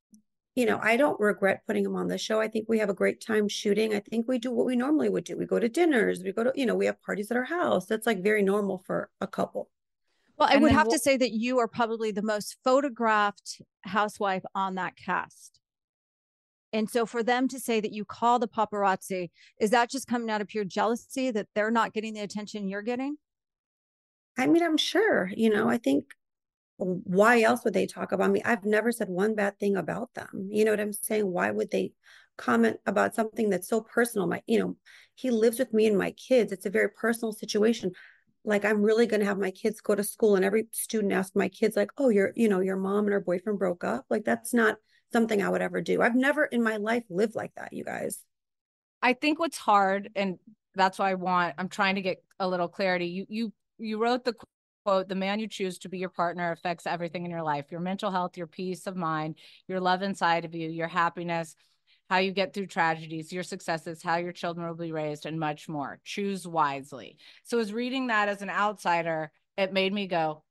I don't regret putting him on the show. I think we have a great time shooting. I think we do what we normally would do. We go to dinners, we go to, we have parties at our house. That's like very normal for a couple. Well, I would have to say that you are probably the most photographed housewife on that cast. And so for them to say that you call the paparazzi, is that just coming out of pure jealousy that they're not getting the attention you're getting? I mean, I'm sure, I think, why else would they talk about me? I've never said one bad thing about them. You know what I'm saying? Why would they comment about something that's so personal? He lives with me and my kids. It's a very personal situation. Like, I'm really going to have my kids go to school and every student asks my kids like, oh, your mom and her boyfriend broke up. Like, that's not something I would ever do. I've never in my life lived like that, you guys. I think what's hard, and that's why I'm trying to get a little clarity. You wrote the quote, the man you choose to be your partner affects everything in your life, your mental health, your peace of mind, your love inside of you, your happiness, how you get through tragedies, your successes, how your children will be raised, and much more. Choose wisely. So as reading that as an outsider, it made me go,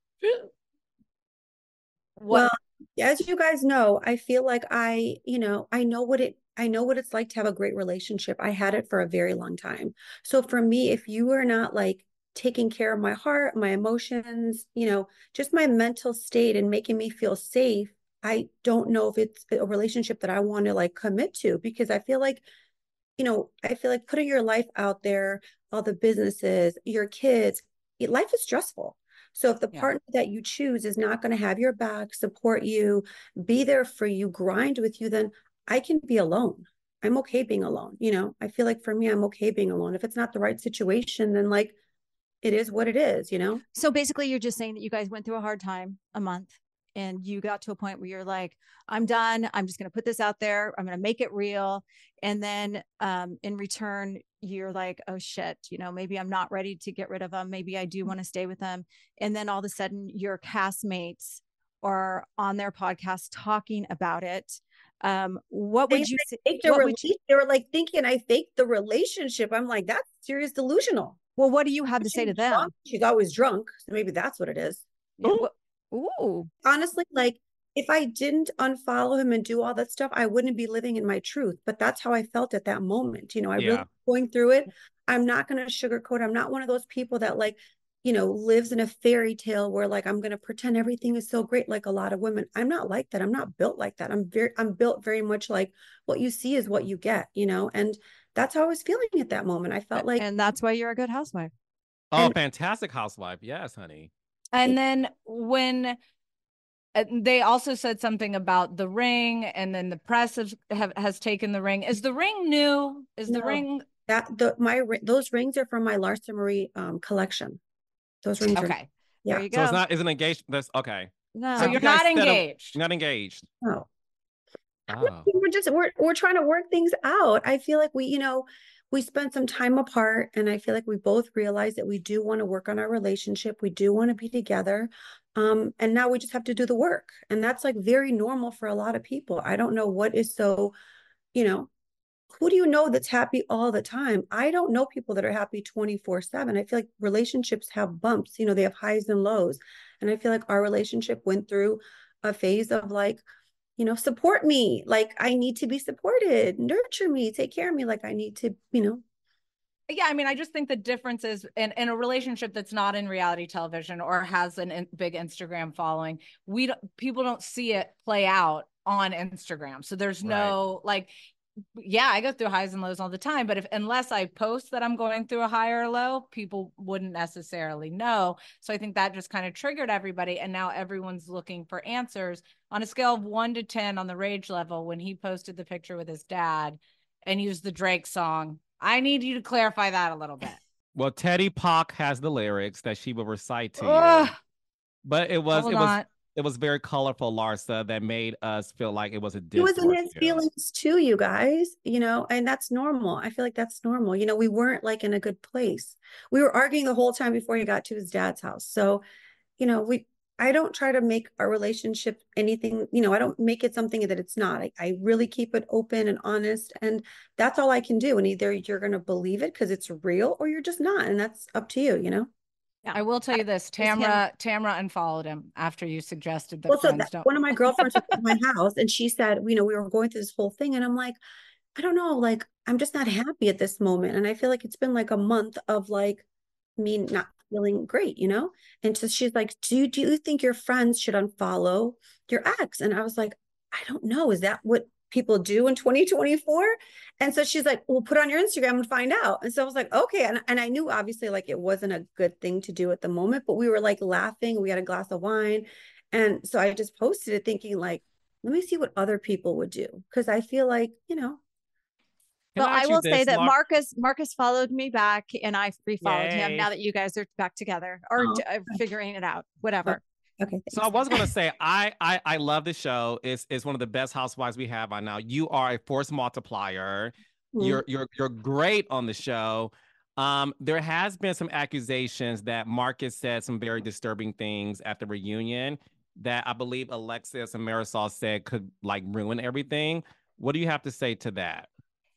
well, as you guys know, I feel like I know what it's like to have a great relationship. I had it for a very long time. So for me, if you are not like taking care of my heart, my emotions, just my mental state and making me feel safe, I don't know if it's a relationship that I want to like commit to, because I feel like putting your life out there, all the businesses, your kids, life is stressful. So if the partner that you choose is not going to have your back, support you, be there for you, grind with you, then I can be alone. I'm okay being alone. I feel like for me, I'm okay being alone. If it's not the right situation, then like, it is what it is, So basically you're just saying that you guys went through a hard time, a month, and you got to a point where you're like, I'm done. I'm just going to put this out there. I'm going to make it real. And then in return, you're like, oh shit, maybe I'm not ready to get rid of them. Maybe I do want to stay with them. And then all of a sudden your castmates are on their podcast talking about it. What would you say? They were like thinking I faked the relationship. I'm like, that's serious delusional. Well, what do you have to say to them? Drunk. She's always drunk. So maybe that's what it is. Ooh. Honestly, like, if I didn't unfollow him and do all that stuff, I wouldn't be living in my truth. But that's how I felt at that moment. I really going through it. I'm not going to sugarcoat. I'm not one of those people that like, lives in a fairy tale where like, I'm going to pretend everything is so great. Like a lot of women, I'm not like that. I'm not built like that. I'm built very much like what you see is what you get, and that's how I was feeling at that moment. I felt like, and that's why you're a good housewife. Oh, fantastic housewife. Yes, honey. And then when they also said something about the ring, and then the press has taken the ring. Is the ring new? The ring those rings are from my Larsa Marie collection. Those rings okay. Are, yeah. There you go. So isn't engaged. That's okay. No. So you're not engaged. You're not engaged. No. Oh. We're trying to work things out. I feel like we spent some time apart, and I feel like we both realized that we do want to work on our relationship. We do want to be together. And now we just have to do the work. And that's like very normal for a lot of people. I don't know what is so, who do you know that's happy all the time? I don't know people that are happy 24/7. I feel like relationships have bumps, they have highs and lows. And I feel like our relationship went through a phase of like, support me. Like, I need to be supported, nurture me, take care of me. Like, I need to, Yeah, I mean, I just think the difference is in a relationship that's not in reality television or has a big Instagram following, people don't see it play out on Instagram. So there's no like, yeah, I go through highs and lows all the time, but unless I post that I'm going through a high or a low, people wouldn't necessarily know. So I think that just kind of triggered everybody. And now everyone's looking for answers on a scale of 1 to 10 on the rage level. When he posted the picture with his dad and used the Drake song, I need you to clarify that a little bit. Well, Teddy Park has the lyrics that she will recite to you. But it was very colorful, Larsa, that made us feel like it was a diss. It was in his feelings too, you guys, you know, and that's normal. I feel like that's normal. You know, we weren't like in a good place. We were arguing the whole time before he got to his dad's house. So, you know, I don't try to make our relationship anything, you know, I don't make it something that it's not. I really keep it open and honest, and that's all I can do. And either you're going to believe it because it's real, or you're just not. And that's up to you, you know? Yeah. I will tell you this, Tamra unfollowed him after you suggested that. One of my girlfriends was at my house, and she said, you know, we were going through this whole thing, and I'm like, I don't know, like, I'm just not happy at this moment. And I feel like it's been like a month of like me not feeling great, you know? And so she's like, do you think your friends should unfollow your ex? And I was like, I don't know. Is that what people do in 2024? And so she's like, well, put on your Instagram and find out. And so I was like, okay. And I knew obviously like it wasn't a good thing to do at the moment, but we were like laughing. We had a glass of wine. And so I just posted it thinking like, let me see what other people would do. Cause I feel like, you know. Well, I will say that Marcus followed me back, and I refollowed him now that you guys are back together or figuring it out, whatever. Okay. So I was going to say, I love the show. It's one of the best housewives we have right now. You are a force multiplier. Mm-hmm. You're great on the show. There has been some accusations that Marcus said some very disturbing things at the reunion that I believe Alexis and Marisol said could like ruin everything. What do you have to say to that?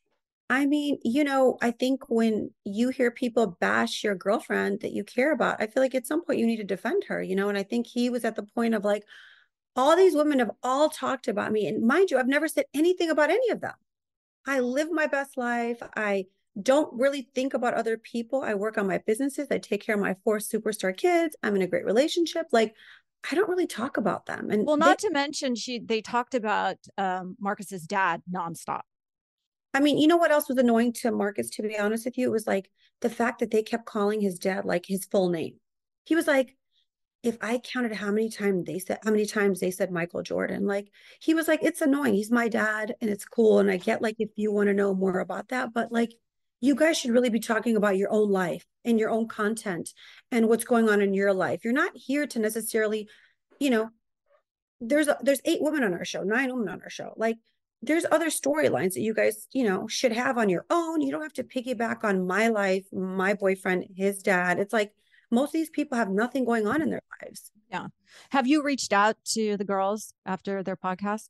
I mean, you know, I think when you hear people bash your girlfriend that you care about, I feel like at some point you need to defend her, you know, and I think he was at the point of like, all these women have all talked about me. And mind you, I've never said anything about any of them. I live my best life. I don't really think about other people. I work on my businesses. I take care of my 4 superstar kids. I'm in a great relationship. Like, I don't really talk about them. And well, not to mention they talked about Marcus's dad nonstop. I mean, you know what else was annoying to Marcus, to be honest with you? It was like the fact that they kept calling his dad like his full name. He was like, if I counted how many times they said Michael Jordan, like he was like, it's annoying. He's my dad and it's cool. And I get like if you want to know more about that, but like you guys should really be talking about your own life and your own content and what's going on in your life. You're not here to necessarily, you know, there's 8 women on our show, 9 women on our show. Like, there's other storylines that you guys, you know, should have on your own. You don't have to piggyback on my life, my boyfriend, his dad. It's like most of these people have nothing going on in their lives. Yeah. Have you reached out to the girls after their podcast?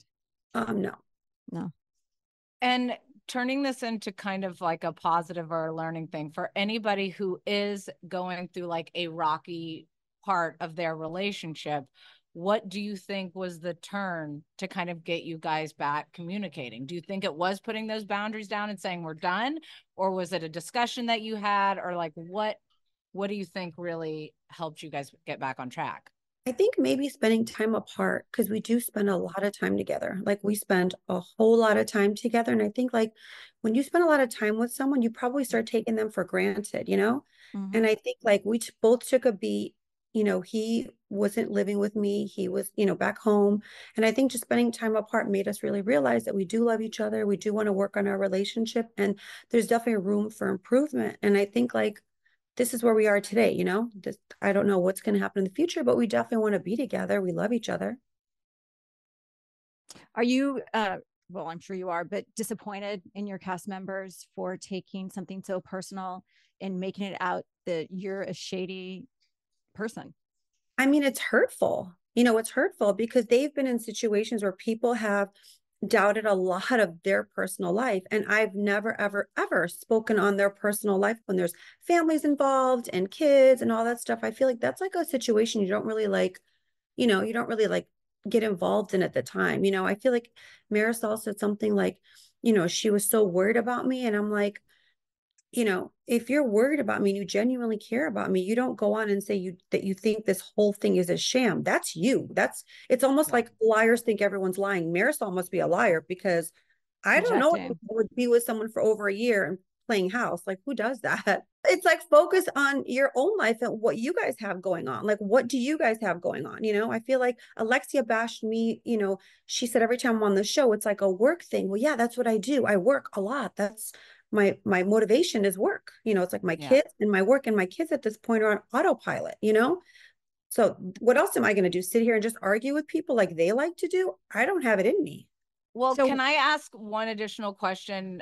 No. And turning this into kind of like a positive or a learning thing for anybody who is going through like a rocky part of their relationship, what do you think was the turn to kind of get you guys back communicating? Do you think it was putting those boundaries down and saying we're done? Or was it a discussion that you had? Or like, what do you think really helped you guys get back on track? I think maybe spending time apart, because we do spend a lot of time together. Like we spend a whole lot of time together. And I think like when you spend a lot of time with someone, you probably start taking them for granted, you know? Mm-hmm. And I think like we both took a beat. You know, he wasn't living with me. He was, you know, back home. And I think just spending time apart made us really realize that we do love each other. We do want to work on our relationship. And there's definitely room for improvement. And I think like this is where we are today, you know? I don't know what's going to happen in the future, but we definitely want to be together. We love each other. Are you, well, I'm sure you are, but disappointed in your cast members for taking something so personal and making it out that you're a shady person? I mean, it's hurtful. You know, it's hurtful because they've been in situations where people have doubted a lot of their personal life. And I've never, ever, ever spoken on their personal life when there's families involved and kids and all that stuff. I feel like that's like a situation you don't really like, you know, you don't really like get involved in at the time. You know, I feel like Marisol said something like, you know, she was so worried about me. And I'm like, you know, if you're worried about me and you genuinely care about me, you don't go on and say that you think this whole thing is a sham. That's you. It's almost like liars think everyone's lying. Marisol must be a liar because I don't know if Rejecting. I would be with someone for over a year and playing house. Like, who does that? It's like focus on your own life and what you guys have going on. Like, what do you guys have going on? You know, I feel like Alexia bashed me, you know, she said every time I'm on the show, it's like a work thing. Well, yeah, that's what I do. I work a lot. That's my motivation is work. You know, it's like my kids and my work, and my kids at this point are on autopilot, you know? So what else am I going to do? Sit here and just argue with people like they like to do? I don't have it in me. Well, So- can I ask one additional question?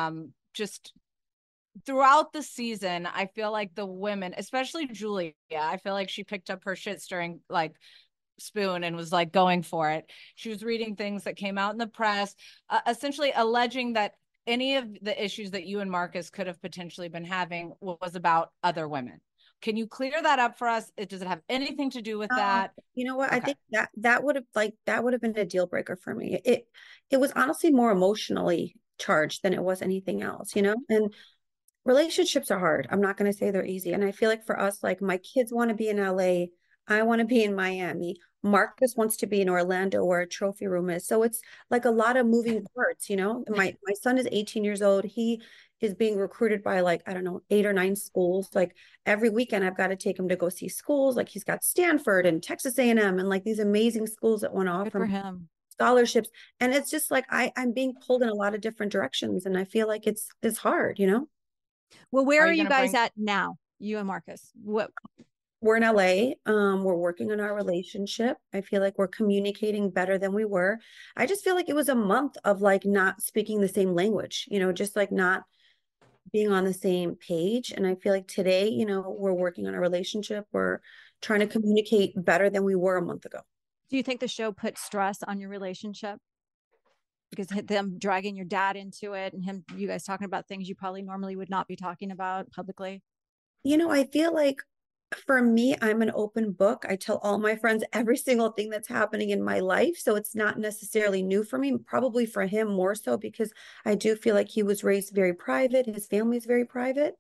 Just throughout the season, I feel like the women, especially Julia, I feel like she picked up her shit during like spoon and was like going for it. She was reading things that came out in the press, essentially alleging that any of the issues that you and Marcus could have potentially been having was about other women. Can you clear that up for us? Does it have anything to do with that? You know what? Okay. I think that would have been a deal breaker for me. It was honestly more emotionally charged than it was anything else, you know? And relationships are hard. I'm not going to say they're easy. And I feel like for us, like my kids want to be in LA. I want to be in Miami. Marcus wants to be in Orlando where a trophy room is. So it's like a lot of moving parts, you know? My son is 18 years old. He is being recruited by like, I don't know, 8 or 9 schools. Like every weekend I've got to take him to go see schools. Like he's got Stanford and Texas A&M and like these amazing schools that want to offer Good for him. scholarships. And it's just like, I'm being pulled in a lot of different directions. And I feel like it's hard, you know? Well, where are you gonna guys bring- at now? You and Marcus. What? We're in LA. We're working on our relationship. I feel like we're communicating better than we were. I just feel like it was a month of like not speaking the same language, you know, just like not being on the same page. And I feel like today, you know, we're working on a relationship. We're trying to communicate better than we were a month ago. Do you think the show put stress on your relationship? Because them dragging your dad into it and you guys talking about things you probably normally would not be talking about publicly. You know, I feel like for me, I'm an open book. I tell all my friends every single thing that's happening in my life. So it's not necessarily new for me, probably for him more so because I do feel like he was raised very private. His family is very private.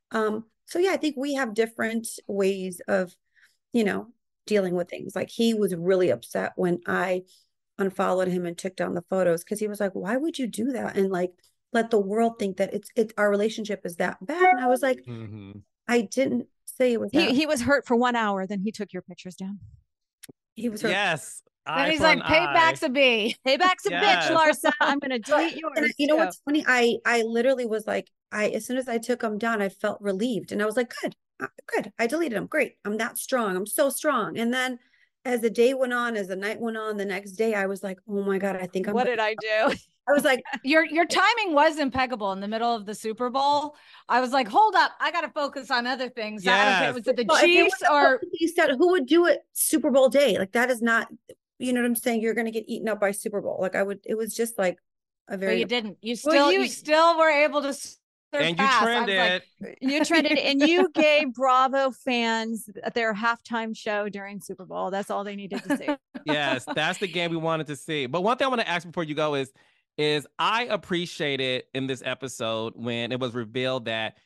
So yeah, I think we have different ways of, you know, dealing with things. Like he was really upset when I unfollowed him and took down the photos because he was like, why would you do that? And like, let the world think that it's our relationship is that bad. And I was like, I didn't say it was that. He was hurt for 1 hour, then he took your pictures down. He was hurt. Yes. Then he's like, payback's a B. Payback's a Yes. bitch, Larsa. I'm gonna delete yours. And you know too. what's funny? I literally was like, as soon as I took him down, I felt relieved. And I was like, good. I deleted him. Great. I'm that strong. I'm so strong. And then as the day went on, as the night went on, the next day, I was like, oh my God, I think What did I do? I was like, Your timing was impeccable in the middle of the Super Bowl. I was like, hold up, I got to focus on other things. I don't care, Yes. was it the well, if it Chiefs was- or he said, who would do it Super Bowl day? Like that is not, you know what I'm saying? You're going to get eaten up by Super Bowl. Like it was just like a well, very, you didn't. You still Well, you still were able to surpass. And you I was trended. like, You trended and you gave Bravo fans their halftime show during Super Bowl. That's all they needed to see. Yes, that's the game we wanted to see. But one thing I want to ask before you go is I appreciated in this episode when it was revealed that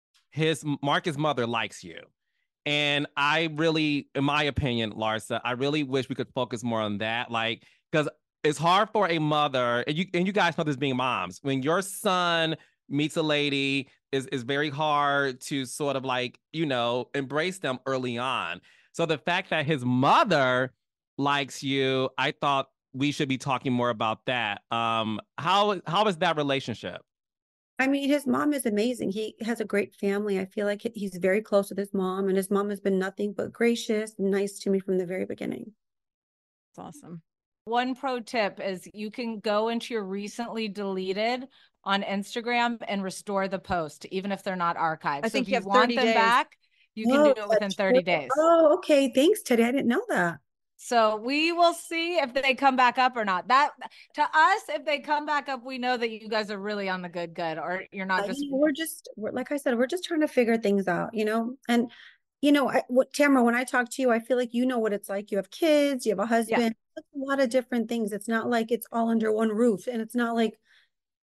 Marcus' mother likes you. And I really, in my opinion, Larsa, I really wish we could focus more on that. Like, because it's hard for a mother, and you guys know this being moms, when your son meets a lady, is very hard to sort of like, you know, embrace them early on. So the fact that his mother likes you, I thought we should be talking more about that. How is that relationship? I mean, his mom is amazing. He has a great family. I feel like he's very close with his mom, and his mom has been nothing but gracious and nice to me from the very beginning. That's awesome. one pro tip is you can go into your recently deleted on Instagram and restore the post, even if they're not archived. I think if you have want 30 them days. back, you can do it within 30 days. Oh, okay. Thanks, Teddy. I didn't know that. So we will see if they come back up or not. That to us, if they come back up, we know that you guys are really on the good, or you're not just. We're like I said, we're just trying to figure things out, you know. And you know, Tamara, when I talk to you, I feel like you know what it's like. You have kids, you have a husband. It's a lot of different things. It's not like it's all under one roof, and it's not like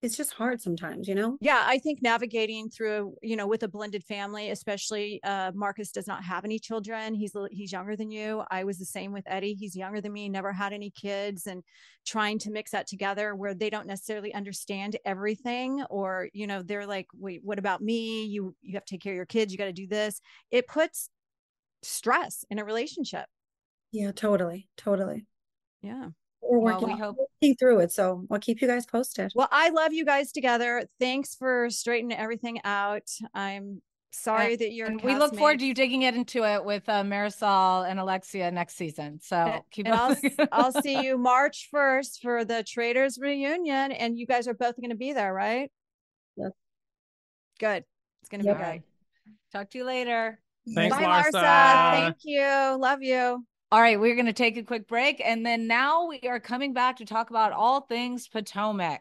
it's just hard sometimes, you know? Yeah, I think navigating through, with a blended family, especially Marcus does not have any children. He's younger than you. I was the same with Eddie. He's younger than me, never had any kids, and trying to mix that together where they don't necessarily understand everything, or, they're like, wait, what about me? You have to take care of your kids. You got to do this. It puts stress in a relationship. Yeah, totally. Yeah. We're working through it. So I'll keep you guys posted. Well, I love you guys together. Thanks for straightening everything out. I'm sorry that you're. We look forward to you digging into it with Marisol and Alexia next season. So keep on. I'll see you March 1st for the Traders reunion, and you guys are both going to be there, right? Yes. Good. It's going to be good. Talk to you later. Thanks, Bye, Marcia. Thank you. Love you. All right, we're going to take a quick break, and then now we are coming back to talk about all things Potomac.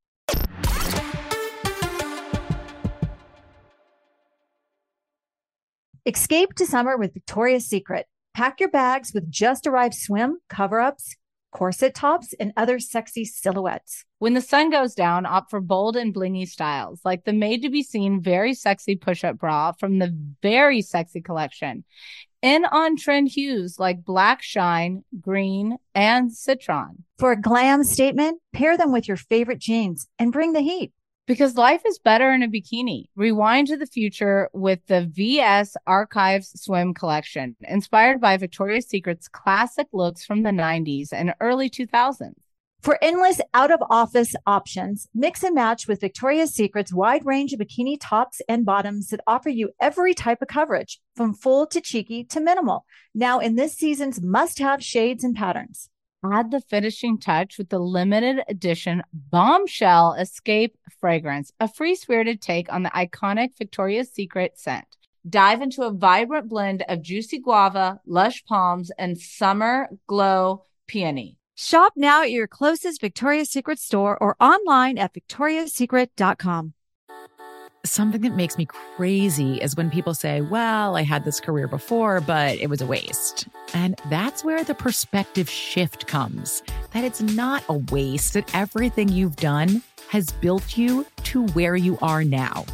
Escape to summer with Victoria's Secret. Pack your bags with just arrived swim, cover-ups, corset tops, and other sexy silhouettes. When the sun goes down, opt for bold and blingy styles, like the made-to-be-seen very sexy push-up bra from the Very Sexy collection. In on-trend hues like black shine, green, and citron. For a glam statement, pair them with your favorite jeans and bring the heat. Because life is better in a bikini. Rewind to the future with the VS Archives Swim collection, inspired by Victoria's Secret's classic looks from the 90s and early 2000s. For endless out-of-office options, mix and match with Victoria's Secret's wide range of bikini tops and bottoms that offer you every type of coverage, from full to cheeky to minimal. Now in this season's must-have shades and patterns. Add the finishing touch with the limited edition Bombshell Escape fragrance, a free-spirited take on the iconic Victoria's Secret scent. Dive into a vibrant blend of juicy guava, lush palms, and summer glow peony. Shop now at your closest Victoria's Secret store or online at victoriassecret.com. Something that makes me crazy is when people say, well, I had this career before, but it was a waste. And that's where the perspective shift comes, that it's not a waste, that everything you've done has built you to where you are now.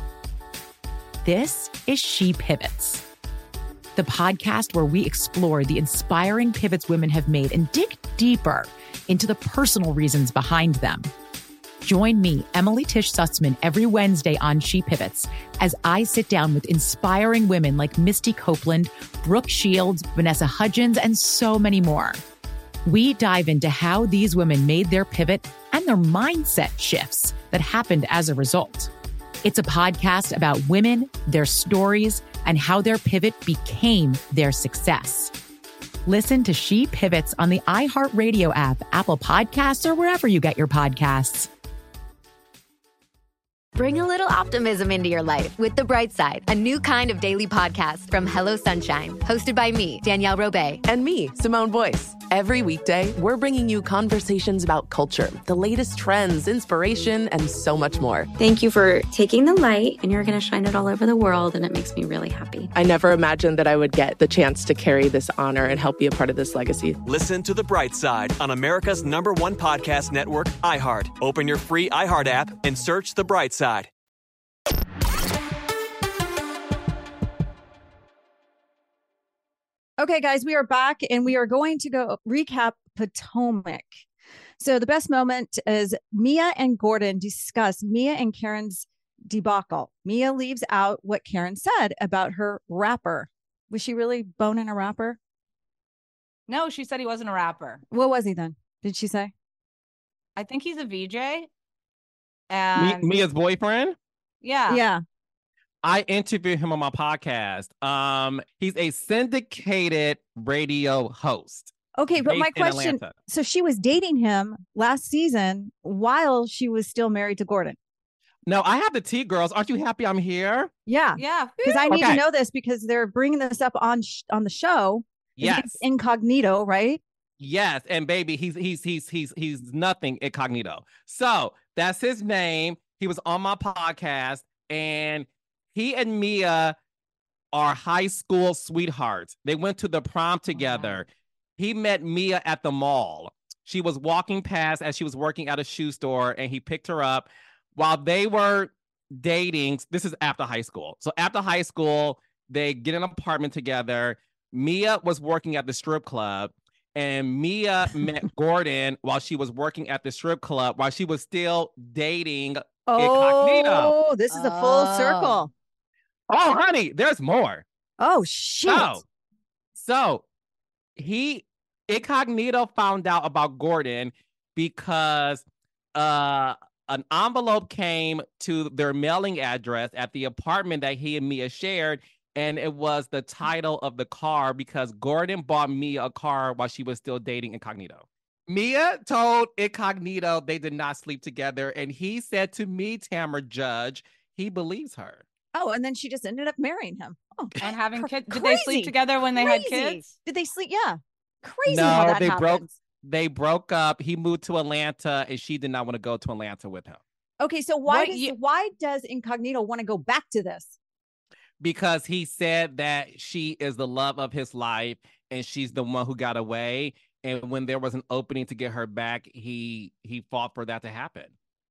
This is She Pivots, the podcast where we explore the inspiring pivots women have made and dig deeper into the personal reasons behind them. Join me, Emily Tish Sussman, every Wednesday on She Pivots as I sit down with inspiring women like Misty Copeland, Brooke Shields, Vanessa Hudgens, and so many more. We dive into how these women made their pivot and their mindset shifts that happened as a result. It's a podcast about women, their stories, and how their pivot became their success. Listen to She Pivots on the iHeartRadio app, Apple Podcasts, or wherever you get your podcasts. Bring a little optimism into your life with The Bright Side, a new kind of daily podcast from Hello Sunshine, hosted by me, Danielle Robay. And me, Simone Boyce. Every weekday, we're bringing you conversations about culture, the latest trends, inspiration, and so much more. Thank you for taking the light, and you're going to shine it all over the world, and it makes me really happy. I never imagined that I would get the chance to carry this honor and help be a part of this legacy. Listen to The Bright Side on America's #1 podcast network, iHeart. Open your free iHeart app and search The Bright Side. Okay, guys, we are back and we are going to go recap Potomac. So the best moment is Mia and Gordon discuss Mia and Karen's debacle. Mia leaves out what Karen said about her rapper. Was she really boning a rapper? No, she said he wasn't a rapper. What was he then? Did she say? I think he's a VJ. And Mia's boyfriend? Yeah. Yeah. I interviewed him on my podcast. He's a syndicated radio host. Okay, but my question, so she was dating him last season while she was still married to Gordon. No, I have the tea, girls. Aren't you happy I'm here? Yeah. Yeah. Because I need to know this because they're bringing this up on the show. Yes. It's incognito, right? Yes, and baby, he's nothing incognito. So that's his name. He was on my podcast, and he and Mia are high school sweethearts. They went to the prom together. Wow. He met Mia at the mall. She was walking past as she was working at a shoe store, and he picked her up. while they were dating, this is after high school. So after high school, they get an apartment together. Mia was working at the strip club, and Mia met Gordon while she was working at the strip club, while she was still dating Incognito. Oh, this is a full circle. Oh, honey, there's more. Oh, shit. So Incognito found out about Gordon because an envelope came to their mailing address at the apartment that he and Mia shared, and it was the title of the car because Gordon bought Mia a car while she was still dating Incognito. Mia told Incognito they did not sleep together, and he said to me, Tamara Judge, he believes her. Oh, and then she just ended up marrying him. Oh, and having kids. Did they sleep together when they had kids? Did they sleep? Yeah. Crazy no, how that they happens. They broke up. He moved to Atlanta, and she did not want to go to Atlanta with him. Okay, so why does Incognito want to go back to this? Because he said that she is the love of his life, and she's the one who got away. And when there was an opening to get her back, he fought for that to happen.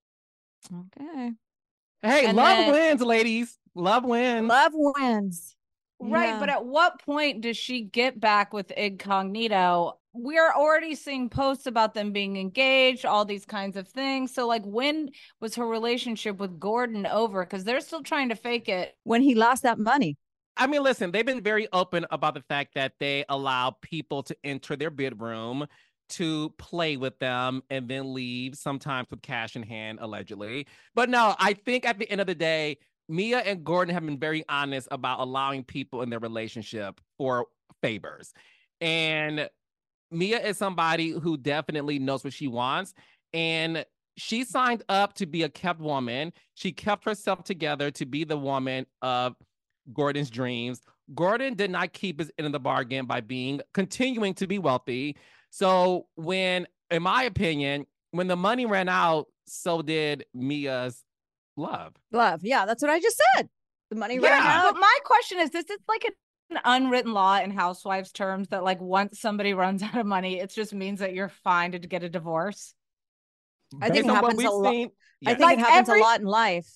Okay. Hey, and love wins, ladies. Love wins. Love wins. Right, Yeah. but at what point does she get back with Incognito? We're already seeing posts about them being engaged, all these kinds of things. So, like, when was her relationship with Gordon over? Because they're still trying to fake it. When he lost that money. I mean, listen, they've been very open about the fact that they allow people to enter their bedroom to play with them and then leave, sometimes with cash in hand, allegedly. But no, I think at the end of the day, Mia and Gordon have been very honest about allowing people in their relationship for favors. And Mia is somebody who definitely knows what she wants. And she signed up to be a kept woman. She kept herself together to be the woman of Gordon's dreams. Gordon did not keep his end of the bargain by continuing to be wealthy. So when, in my opinion, when the money ran out, so did Mia's love. Yeah, that's what I just said. The money ran out. But my question is, this is like an unwritten law in housewives terms that, like, once somebody runs out of money, it just means that you're fine to get a divorce? I think it happens a lot. Yeah. I think it happens a lot in life.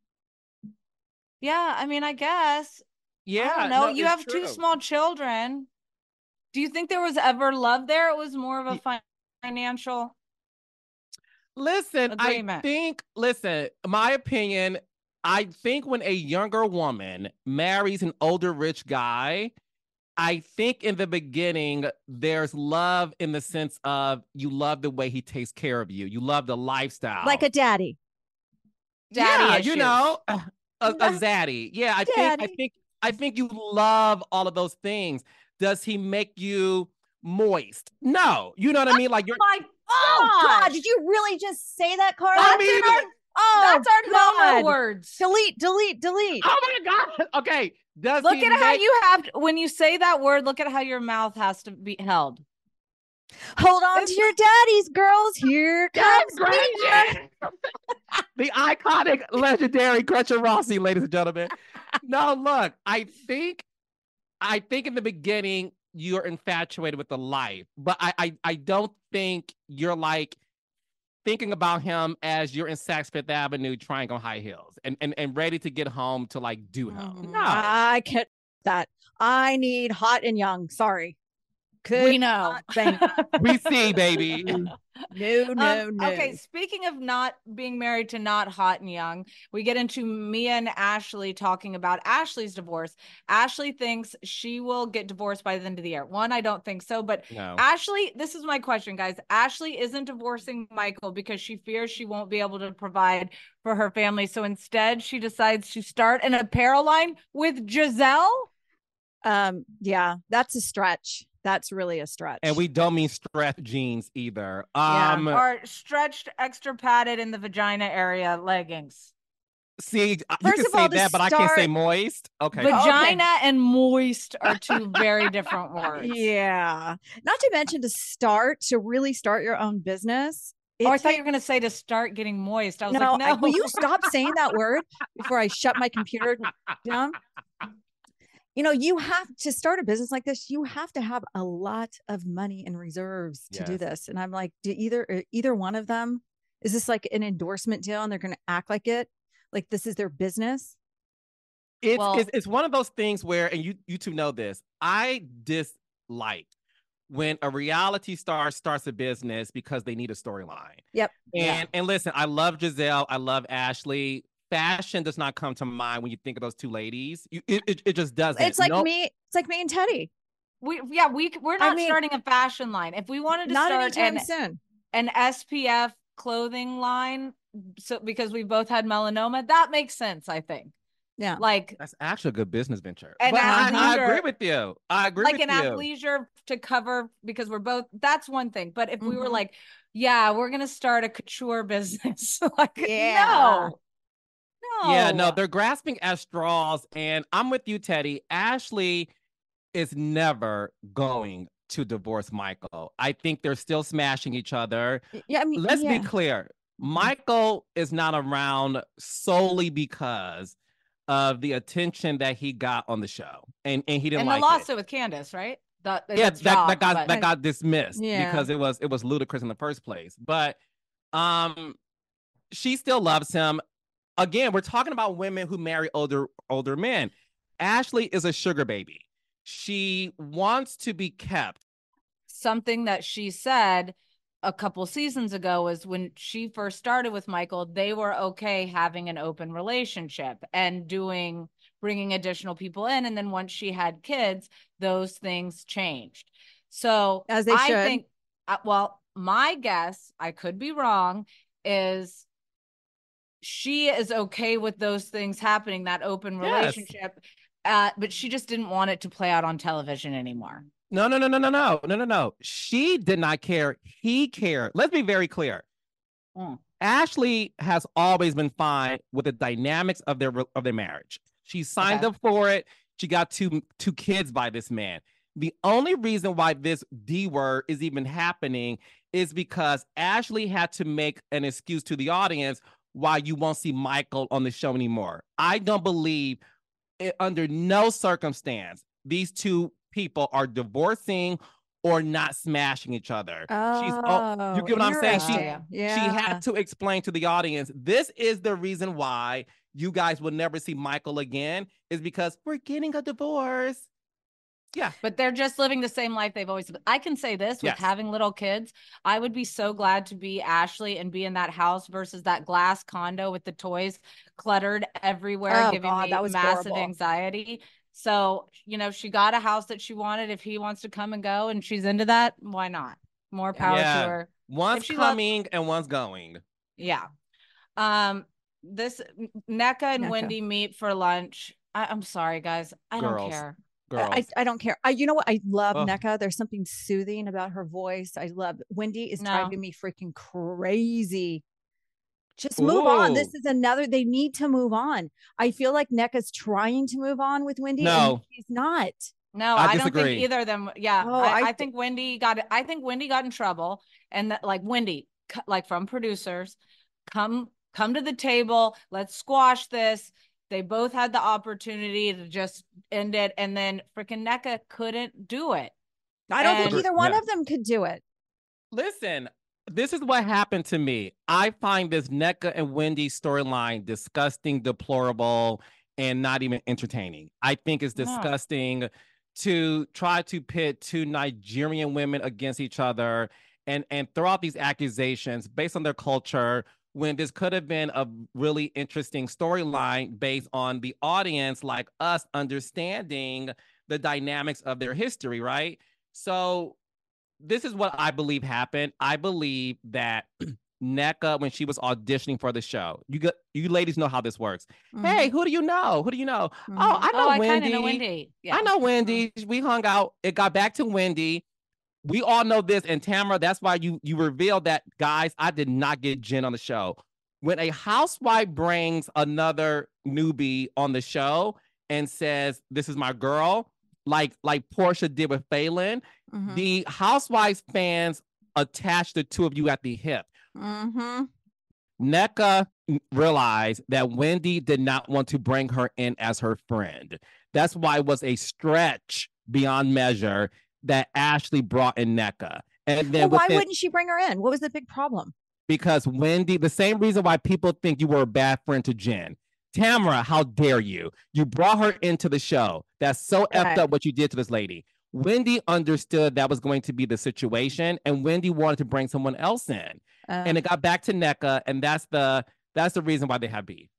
Yeah, I mean, I guess. Yeah, I don't know. no, You it's have true. 2 small children. Do you think there was ever love there? It was more of a financial Listen, agreement. My opinion, I think when a younger woman marries an older rich guy, I think in the beginning, there's love in the sense of you love the way he takes care of you. You love the lifestyle. Like a daddy. Yeah, issues. you know, a zaddy. Yeah, I think you love all of those things. Does he make you moist? No. You know what I mean? Like, you're Oh God, did you really just say that, Carla? That's our normal words. Delete. Oh my God. Okay. Look at how you have to, when you say that word, look at how your mouth has to be held. Hold on to your daddies, girls. Here comes Gretchen. The iconic, legendary Gretchen Rossi, ladies and gentlemen. No, look, I think in the beginning you're infatuated with the life, but I don't think you're like thinking about him as you're in Saks Fifth Avenue trying on high heels and ready to get home to like do him. No, I can't. That I need hot and young. Sorry. We know. We see, baby. No. Okay, speaking of not being married to not hot and young, we get into Mia and Ashley talking about Ashley's divorce. Ashley thinks she will get divorced by the end of the year. One, I don't think so, but no. Ashley, this is my question, guys. Ashley isn't divorcing Michael because she fears she won't be able to provide for her family. So instead, she decides to start an apparel line with Giselle. Yeah, that's a stretch. That's really a stretch. And we don't mean stretch jeans either. Or stretched, extra padded in the vagina area leggings. See, you can say that, but I can't say moist. Okay. Vagina and moist are 2 very different words. Yeah. Not to mention to really start your own business. I thought you were going to say to start getting moist. I was no. like, no. Will you stop saying that word before I shut my computer down? You know, you have to start a business like this. You have to have a lot of money and reserves to do this. And I'm like, do either one of them Is this like an endorsement deal and they're going to act like it? Like this is their business? It's one of those things where, and you two know this, I dislike when a reality star starts a business because they need a storyline. Yep. And listen, I love Giselle. I love Ashley. Fashion does not come to mind when you think of those two ladies. It just doesn't. It's like me. It's like me and Teddy. We're not starting a fashion line. If we wanted to start an SPF clothing line, so because we both had melanoma, that makes sense, I think. Yeah. Like that's actually a good business venture. And but I agree with you. I agree with you. Like an athleisure to cover, because we're both, that's one thing. But if we were like, yeah, we're going to start a couture business. Like, no. Yeah, no, they're grasping at straws. And I'm with you, Teddy. Ashley is never going to divorce Michael. I think they're still smashing each other. Yeah, I mean, let's be clear. Michael is not around solely because of the attention that he got on the show, and he didn't like the lawsuit with Candace, right? That got dismissed because it was ludicrous in the first place. But she still loves him. Again, we're talking about women who marry older men. Ashley is a sugar baby. She wants to be kept. Something that she said a couple seasons ago was when she first started with Michael, they were okay having an open relationship and bringing additional people in. And then once she had kids, those things changed. So as they should. Think, well, my guess, I could be wrong, is she is okay with those things happening, that open relationship, but she just didn't want it to play out on television anymore. No. She did not care. He cared. Let's be very clear. Ashley has always been fine with the dynamics of their marriage. She signed up for it. She got two kids by this man. The only reason why this D word is even happening is because Ashley had to make an excuse to the audience why you won't see Michael on the show anymore. I don't believe under no circumstance these two people are divorcing or not smashing each other. You get what I'm saying? She had to explain to the audience, this is the reason why you guys will never see Michael again, is because we're getting a divorce. Yeah. But they're just living the same life they've always been. I can say this with having little kids. I would be so glad to be Ashley and be in that house versus that glass condo with the toys cluttered everywhere, giving me massive anxiety. So, she got a house that she wanted. If he wants to come and go and she's into that, why not? More power to her. One's coming and one's going. Yeah. This Nneka and Wendy meet for lunch. I'm sorry, guys. I don't care. I don't care. You know what? I love Nneka. There's something soothing about her voice. I love Wendy is driving me freaking crazy. Just move on. This is they need to move on. I feel like Nneka's trying to move on with Wendy. No, and she's not. No, I don't think either of them. Yeah. I think Wendy got in trouble, and that, like, Wendy, like, from producers, come to the table. Let's squash this. They both had the opportunity to just end it, and then freaking Nneka couldn't do it. I don't think either one of them could do it. Listen, this is what happened to me. I find this Nneka and Wendy storyline disgusting, deplorable, and not even entertaining. I think it's disgusting to try to pit two Nigerian women against each other and throw out these accusations based on their culture, when this could have been a really interesting storyline based on the audience, like us, understanding the dynamics of their history, right? So this is what I believe happened. I believe that Nneka, when she was auditioning for the show, you ladies know how this works. Hey, who do you know? Who do you know? Oh, I know Wendy. I kind of know Wendy. Yeah. I know Wendy. We hung out. It got back to Wendy. We all know this. And Tamara, that's why you revealed that, guys, I did not get Jen on the show. When a housewife brings another newbie on the show and says, this is my girl, like Portia did with Phelan, the Housewives fans attach the two of you at the hip. Nneka realized that Wendy did not want to bring her in as her friend. That's why it was a stretch beyond measure that Ashley brought in Nneka. And then why wouldn't she bring her in? What was the big problem? because Wendy, the same reason why people think you were a bad friend to Jen. Tamara, how dare you? You brought her into the show. That's so effed up what you did to this lady. Wendy understood that was going to be the situation, and Wendy wanted to bring someone else in. And it got back to Nneka, and that's the reason why they have beef.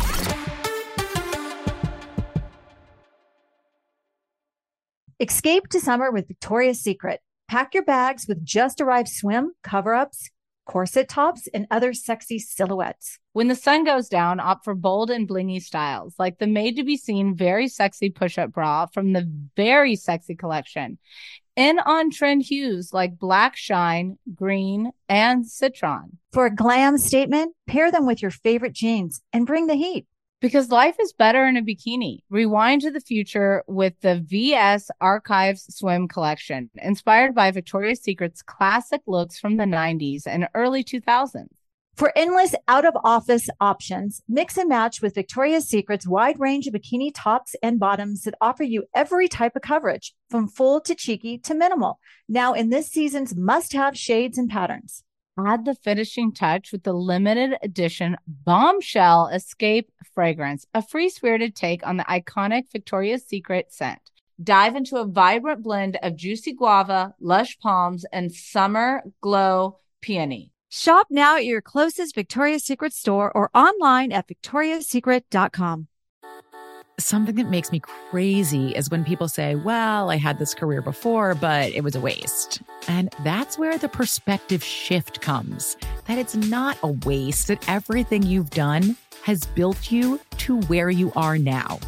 Escape to summer with Victoria's Secret. Pack your bags with just arrived swim, cover-ups, corset tops, and other sexy silhouettes. When the sun goes down, opt for bold and blingy styles, like the made-to-be-seen very sexy push-up bra from the Very Sexy collection. In on-trend hues like black shine, green, and citron. For a glam statement, pair them with your favorite jeans and bring the heat. Because life is better in a bikini. Rewind to the future with the VS Archives Swim collection, inspired by Victoria's Secret's classic looks from the 90s and early 2000s. For endless out-of-office options, mix and match with Victoria's Secret's wide range of bikini tops and bottoms that offer you every type of coverage, from full to cheeky to minimal. Now in this season's must-have shades and patterns. Add the finishing touch with the limited edition Bombshell Escape fragrance, a free-spirited take on the iconic Victoria's Secret scent. Dive into a vibrant blend of juicy guava, lush palms, and summer glow peony. Shop now at your closest Victoria's Secret store or online at victoriassecret.com. Something that makes me crazy is when people say, well, I had this career before, but it was a waste. And that's where the perspective shift comes, that it's not a waste, that everything you've done has built you to where you are now.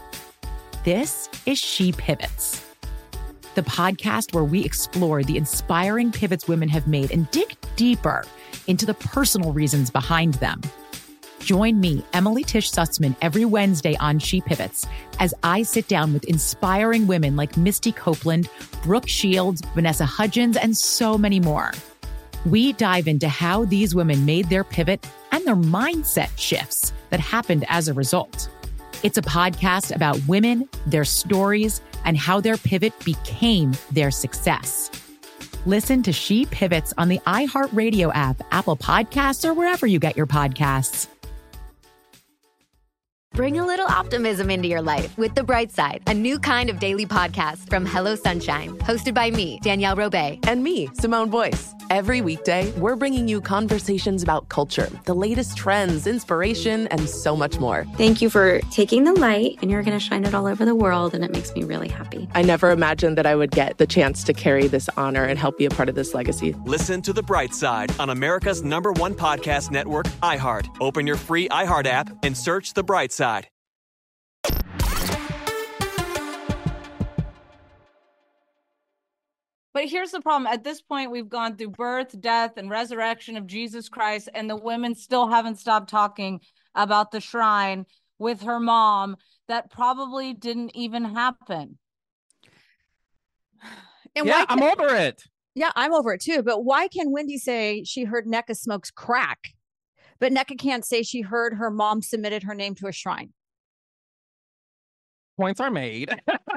This is She Pivots, the podcast where we explore the inspiring pivots women have made and dig deeper into the personal reasons behind them. Join me, Emily Tish Sussman, every Wednesday on She Pivots as I sit down with inspiring women like Misty Copeland, Brooke Shields, Vanessa Hudgens, and so many more. We dive into how these women made their pivot and their mindset shifts that happened as a result. It's a podcast about women, their stories, and how their pivot became their success. Listen to She Pivots on the iHeartRadio app, Apple Podcasts, or wherever you get your podcasts. Bring a little optimism into your life with The Bright Side, a new kind of daily podcast from Hello Sunshine, hosted by me, Danielle Robay. And me, Simone Boyce. Every weekday, we're bringing you conversations about culture, the latest trends, inspiration, and so much more. Thank you for taking the light, and you're going to shine it all over the world, and it makes me really happy. I never imagined that I would get the chance to carry this honor and help be a part of this legacy. Listen to The Bright Side on America's #1 podcast network, iHeart. Open your free iHeart app and search The Bright Side. But here's the problem. At this point, we've gone through birth, death, and resurrection of Jesus Christ, and the women still haven't stopped talking about the shrine with her mom that probably didn't even happen. And yeah, I'm over it. Yeah, I'm over it too. But why can Wendy say she heard Nneka smokes crack, but Nneka can't say she heard her mom submitted her name to a shrine? Points are made.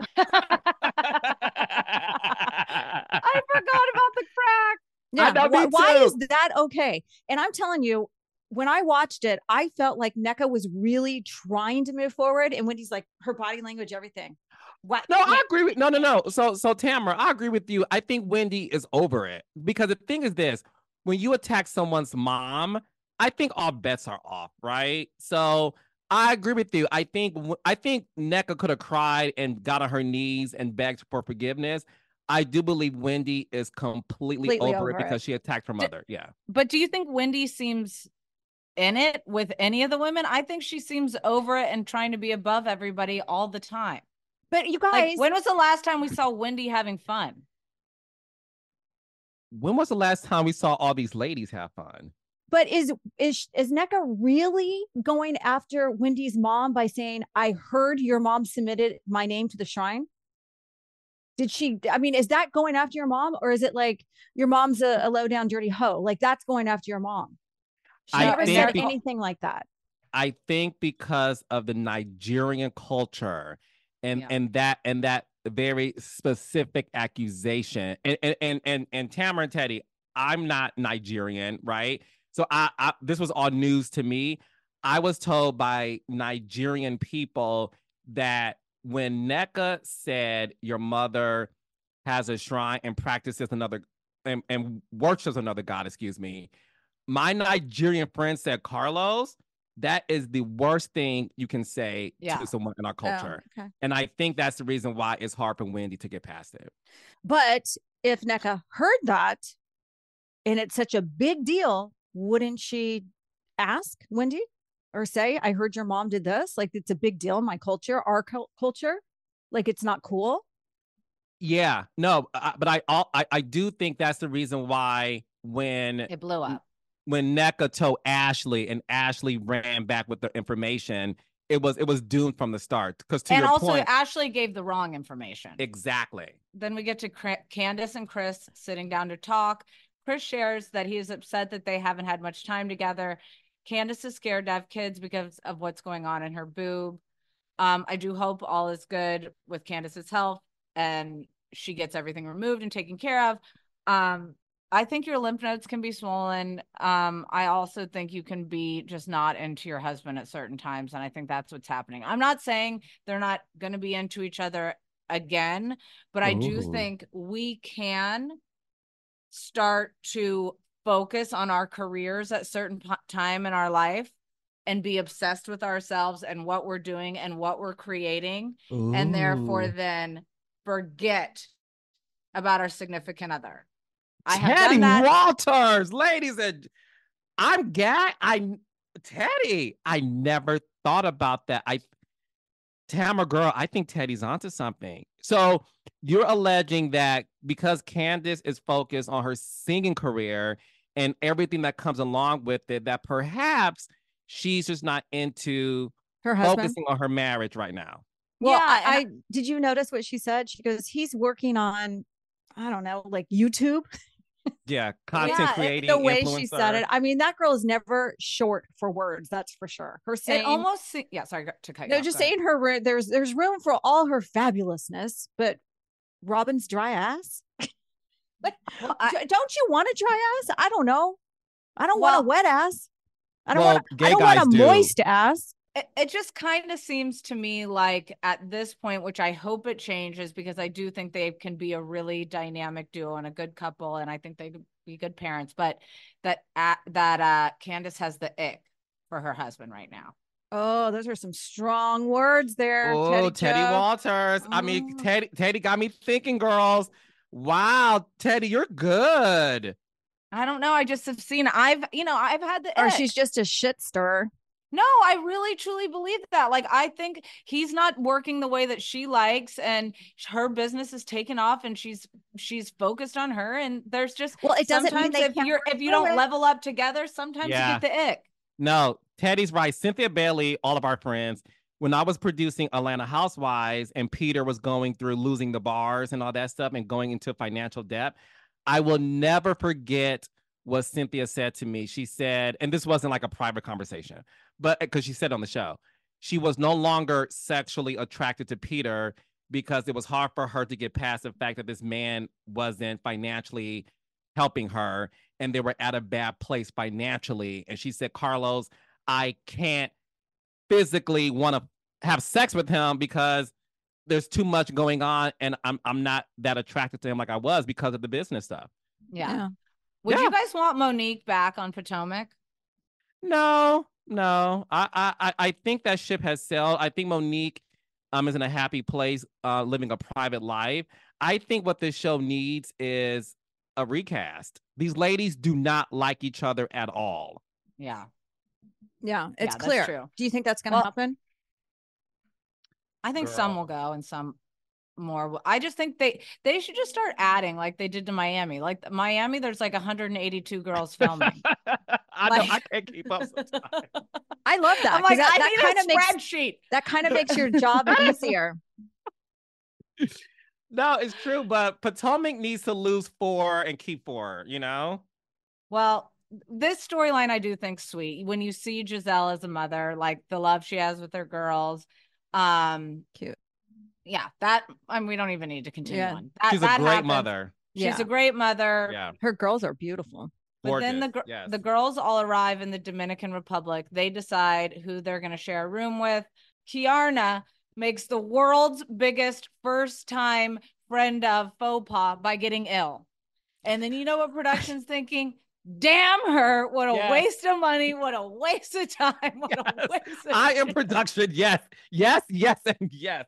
I forgot about the crack. Yeah, why is that okay? And I'm telling you, when I watched it, I felt like Nneka was really trying to move forward, and Wendy's like her body language, everything. What? No, I agree with no. So Tamara, I agree with you. I think Wendy is over it because the thing is this: when you attack someone's mom, I think all bets are off, right? So I agree with you. I think Nneka could have cried and got on her knees and begged for forgiveness. I do believe Wendy is completely over it because she attacked her mother. Yeah. But do you think Wendy seems in it with any of the women? I think she seems over it and trying to be above everybody all the time. But you guys, like, when was the last time we saw Wendy having fun? When was the last time we saw all these ladies have fun? But is Nneka really going after Wendy's mom by saying, I heard your mom submitted my name to the shrine? Did she, I mean, is that going after your mom, or is it like your mom's a low down dirty hoe? Like that's going after your mom. She never said anything like that. I think because of the Nigerian culture and that very specific accusation. And Tamara and Teddy, I'm not Nigerian, right? So this was all news to me. I was told by Nigerian people that when Nneka said your mother has a shrine and practices another and worships another god, excuse me, my Nigerian friend said, Carlos, that is the worst thing you can say to someone in our culture. Oh, okay. And I think that's the reason why it's hard for Wendy to get past it. But if Nneka heard that and it's such a big deal, wouldn't she ask Wendy or say, I heard your mom did this? Like, it's a big deal in my culture, our culture. Like, it's not cool. Yeah, no, but I do think that's the reason why when it blew up, when Nneka told Ashley and Ashley ran back with the information, it was doomed from the start. Because to and your also point, Ashley gave the wrong information. Exactly. Then we get to Candace and Chris sitting down to talk. Chris shares that he is upset that they haven't had much time together. Candace is scared to have kids because of what's going on in her boob. I do hope all is good with Candace's health and she gets everything removed and taken care of. I think your lymph nodes can be swollen. I also think you can be just not into your husband at certain times. And I think that's what's happening. I'm not saying they're not going to be into each other again, but I do think we can start to focus on our careers at certain time in our life and be obsessed with ourselves and what we're doing and what we're creating. And therefore then forget about our significant other. I have Teddy done that. Walters, ladies and Teddy, I never thought about that. Tamara, girl, I think Teddy's onto something. So you're alleging that because Candace is focused on her singing career and everything that comes along with it, that perhaps she's just not into her husband focusing on her marriage right now. Well, yeah, I did you notice what she said? She goes, he's working on, I don't know, like YouTube. Yeah, content creating. The way influencer. She said it. I mean, that girl is never short for words. That's for sure. Her saying, it almost, sorry to cut you no, off, just saying her. There's room for all her fabulousness, but Robin's dry ass. Like, don't you want a dry ass? I don't know. I don't want a wet ass. I don't want a moist ass. It just kind of seems to me like at this point, which I hope it changes because I do think they can be a really dynamic duo and a good couple, and I think they could be good parents. But that Candace has the ick for her husband right now. Oh, those are some strong words there. Oh, Teddy Walters. I mean, Teddy got me thinking, girls. Wow, Teddy, you're good. I don't know. I just have seen. I've had the. Or ick. she's just a shit stirrer. No, I really truly believe that. Like, I think he's not working the way that she likes, and her business is taken off, and she's focused on her. And there's just it doesn't mean they if you don't level up together, sometimes you get the ick. No, Teddy's right. Cynthia Bailey, all of our friends. When I was producing Atlanta Housewives, and Peter was going through losing the bars and all that stuff, and going into financial debt, I will never forget what Cynthia said to me. She said, and this wasn't like a private conversation, but because she said on the show, she was no longer sexually attracted to Peter because it was hard for her to get past the fact that this man wasn't financially helping her and they were at a bad place financially. And she said, Carlos, I can't physically want to have sex with him because there's too much going on and I'm not that attracted to him like I was because of the business stuff. Yeah. Would you guys want Monique back on Potomac? No. I think that ship has sailed. I think Monique is in a happy place living a private life. I think what this show needs is a recast. These ladies do not like each other at all. Yeah. Yeah, it's clear. True. Do you think that's going to happen? I think some will go and some more. I just think they should just start adding like they did to Miami. Like Miami, there's like 182 girls filming. I know, I can't keep up sometimes. I love that. I'm like, that I need kind a of makes spreadsheet. That kind of makes your job easier. No, it's true, but Potomac needs to lose 4 and keep 4, you know? Well, this storyline I do think sweet. When you see Giselle as a mother, like the love she has with her girls. Cute. Yeah, that we don't even need to continue on. She's a great mother. She's a great mother. Yeah. Her girls are beautiful. But then Yes. the girls all arrive in the Dominican Republic. They decide who they're going to share a room with. Kiarna makes the world's biggest first-time friend of faux pas by getting ill. And then you know what production's thinking? Damn her. What a waste of money. What a waste of time. What a waste of I am production. Yes, and yes.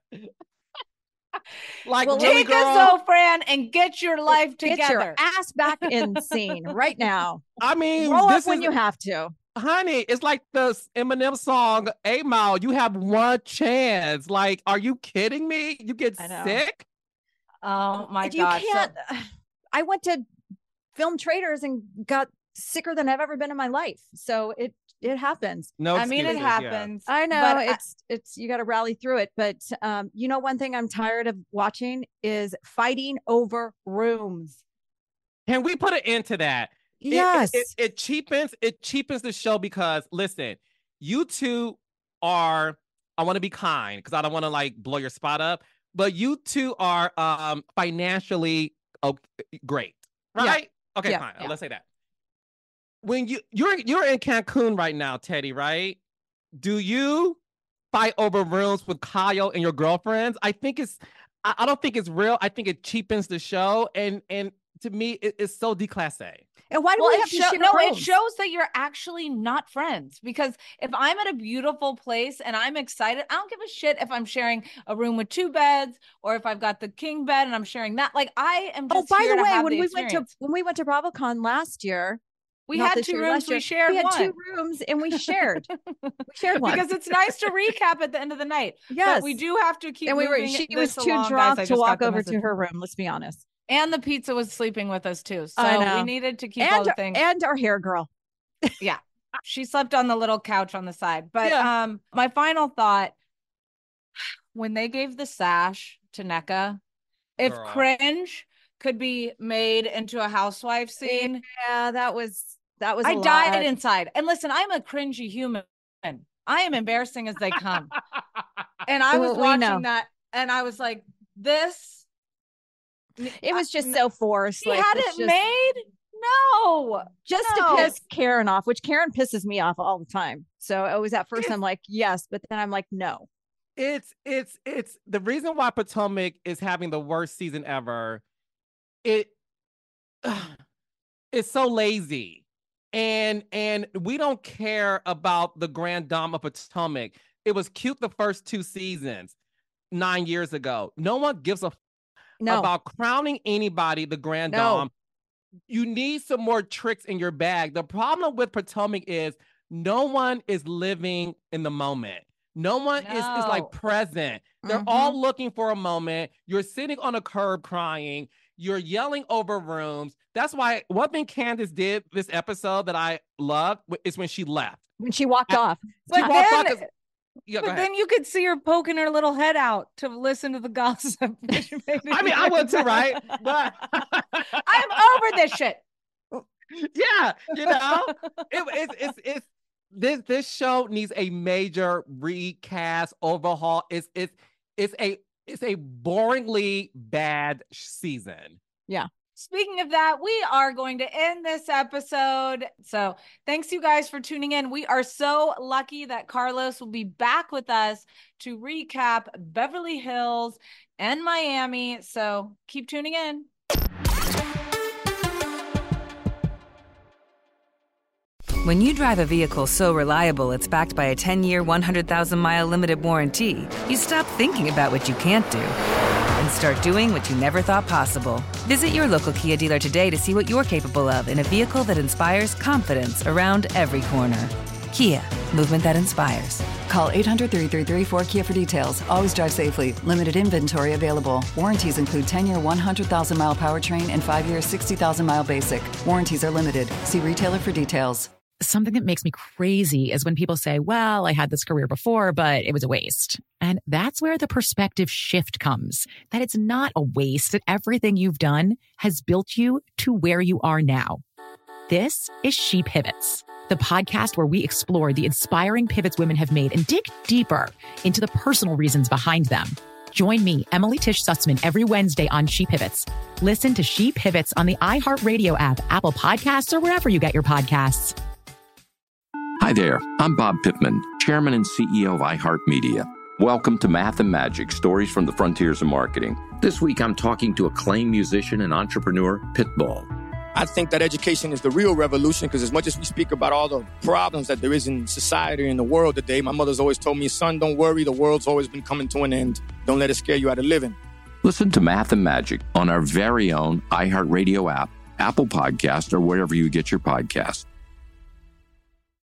Like, well, really, take a Zofran and get your life together. Get your ass back in scene right now. I mean, roll up when you have to. Honey, it's like the Eminem song, 8 Mile. You have one chance. Like, are you kidding me? You get sick? Oh, my God. You can't. I went to film traders and got sicker than I've ever been in my life. So it happens. No, I mean, it happens. Yeah. I know, but it's you got to rally through it. But you know, one thing I'm tired of watching is fighting over rooms. Can we put an end to that? Yes. It cheapens the show because, listen, you two are, I want to be kind because I don't want to like blow your spot up, but you two are financially great, right? Yeah. Okay, fine. Let's say that. When you're in Cancun right now, Teddy, right? Do you fight over rooms with Kyle and your girlfriends? I don't think it's real. I think it cheapens the show, and to me, it's so déclassé. And why do we have to share rooms? It shows that you're actually not friends. Because if I'm at a beautiful place and I'm excited, I don't give a shit if I'm sharing a room with 2 beds or if I've got the king bed and I'm sharing that. Like, I am just by here the to way, have when the we experience. went to BravoCon last year, we had 2 rooms. We shared one. We had 2 one. rooms and we shared. We shared one because it's nice to recap at the end of the night. Yes, but we do have to keep. And she was too drunk to walk over to her room. Let's be honest. And the pizza was sleeping with us too, so we needed to keep and all the things. And our hair girl. Yeah, she slept on the little couch on the side. But my final thought: when they gave the sash to NECA, if cringe could be made into a housewife scene, that was. I died inside. And listen, I'm a cringy human. I am embarrassing as they come. And I was watching that, and I was like, this. It was just so forced. He had it made? No. Just to piss Karen off, which Karen pisses me off all the time. So it was at first I'm like, yes, but then I'm like, no. It's the reason why Potomac is having the worst season ever. It's so lazy. And we don't care about the grand dame of Potomac. It was cute the first 2 seasons 9 years ago. No one gives a about crowning anybody the grand dame. You need some more tricks in your bag. The problem with Potomac is no one is living in the moment. No one is like present. They're all looking for a moment. You're sitting on a curb crying. You're yelling over rooms. That's why one thing Candace did this episode that I loved is when she left. When she walked off. But then you could see her poking her little head out to listen to the gossip. I mean, I would too, right? But I'm over this shit. Yeah, you know, it's this show needs a major recast, overhaul. It's a boringly bad season. Yeah. Speaking of that, we are going to end this episode. So thanks you guys for tuning in. We are so lucky that Carlos will be back with us to recap Beverly Hills and Miami. So keep tuning in. When you drive a vehicle so reliable it's backed by a 10-year, 100,000-mile limited warranty, you stop thinking about what you can't do and start doing what you never thought possible. Visit your local Kia dealer today to see what you're capable of in a vehicle that inspires confidence around every corner. Kia, movement that inspires. Call 800-333-4KIA for details. Always drive safely. Limited inventory available. Warranties include 10-year 100,000-mile powertrain and 5-year 60,000-mile basic. Warranties are limited. See retailer for details. Something that makes me crazy is when people say, well, I had this career before, but it was a waste. And that's where the perspective shift comes, that it's not a waste, that everything you've done has built you to where you are now. This is She Pivots, the podcast where we explore the inspiring pivots women have made and dig deeper into the personal reasons behind them. Join me, Emily Tish Sussman, every Wednesday on She Pivots. Listen to She Pivots on the iHeartRadio app, Apple Podcasts, or wherever you get your podcasts. Hi there, I'm Bob Pittman, Chairman and CEO of iHeartMedia. Welcome to Math and Magic, Stories from the Frontiers of Marketing. This week, I'm talking to acclaimed musician and entrepreneur, Pitbull. I think that education is the real revolution, because as much as we speak about all the problems that there is in society and the world today, my mother's always told me, son, don't worry, the world's always been coming to an end. Don't let it scare you out of living. Listen to Math and Magic on our very own iHeartRadio app, Apple Podcast, or wherever you get your podcasts.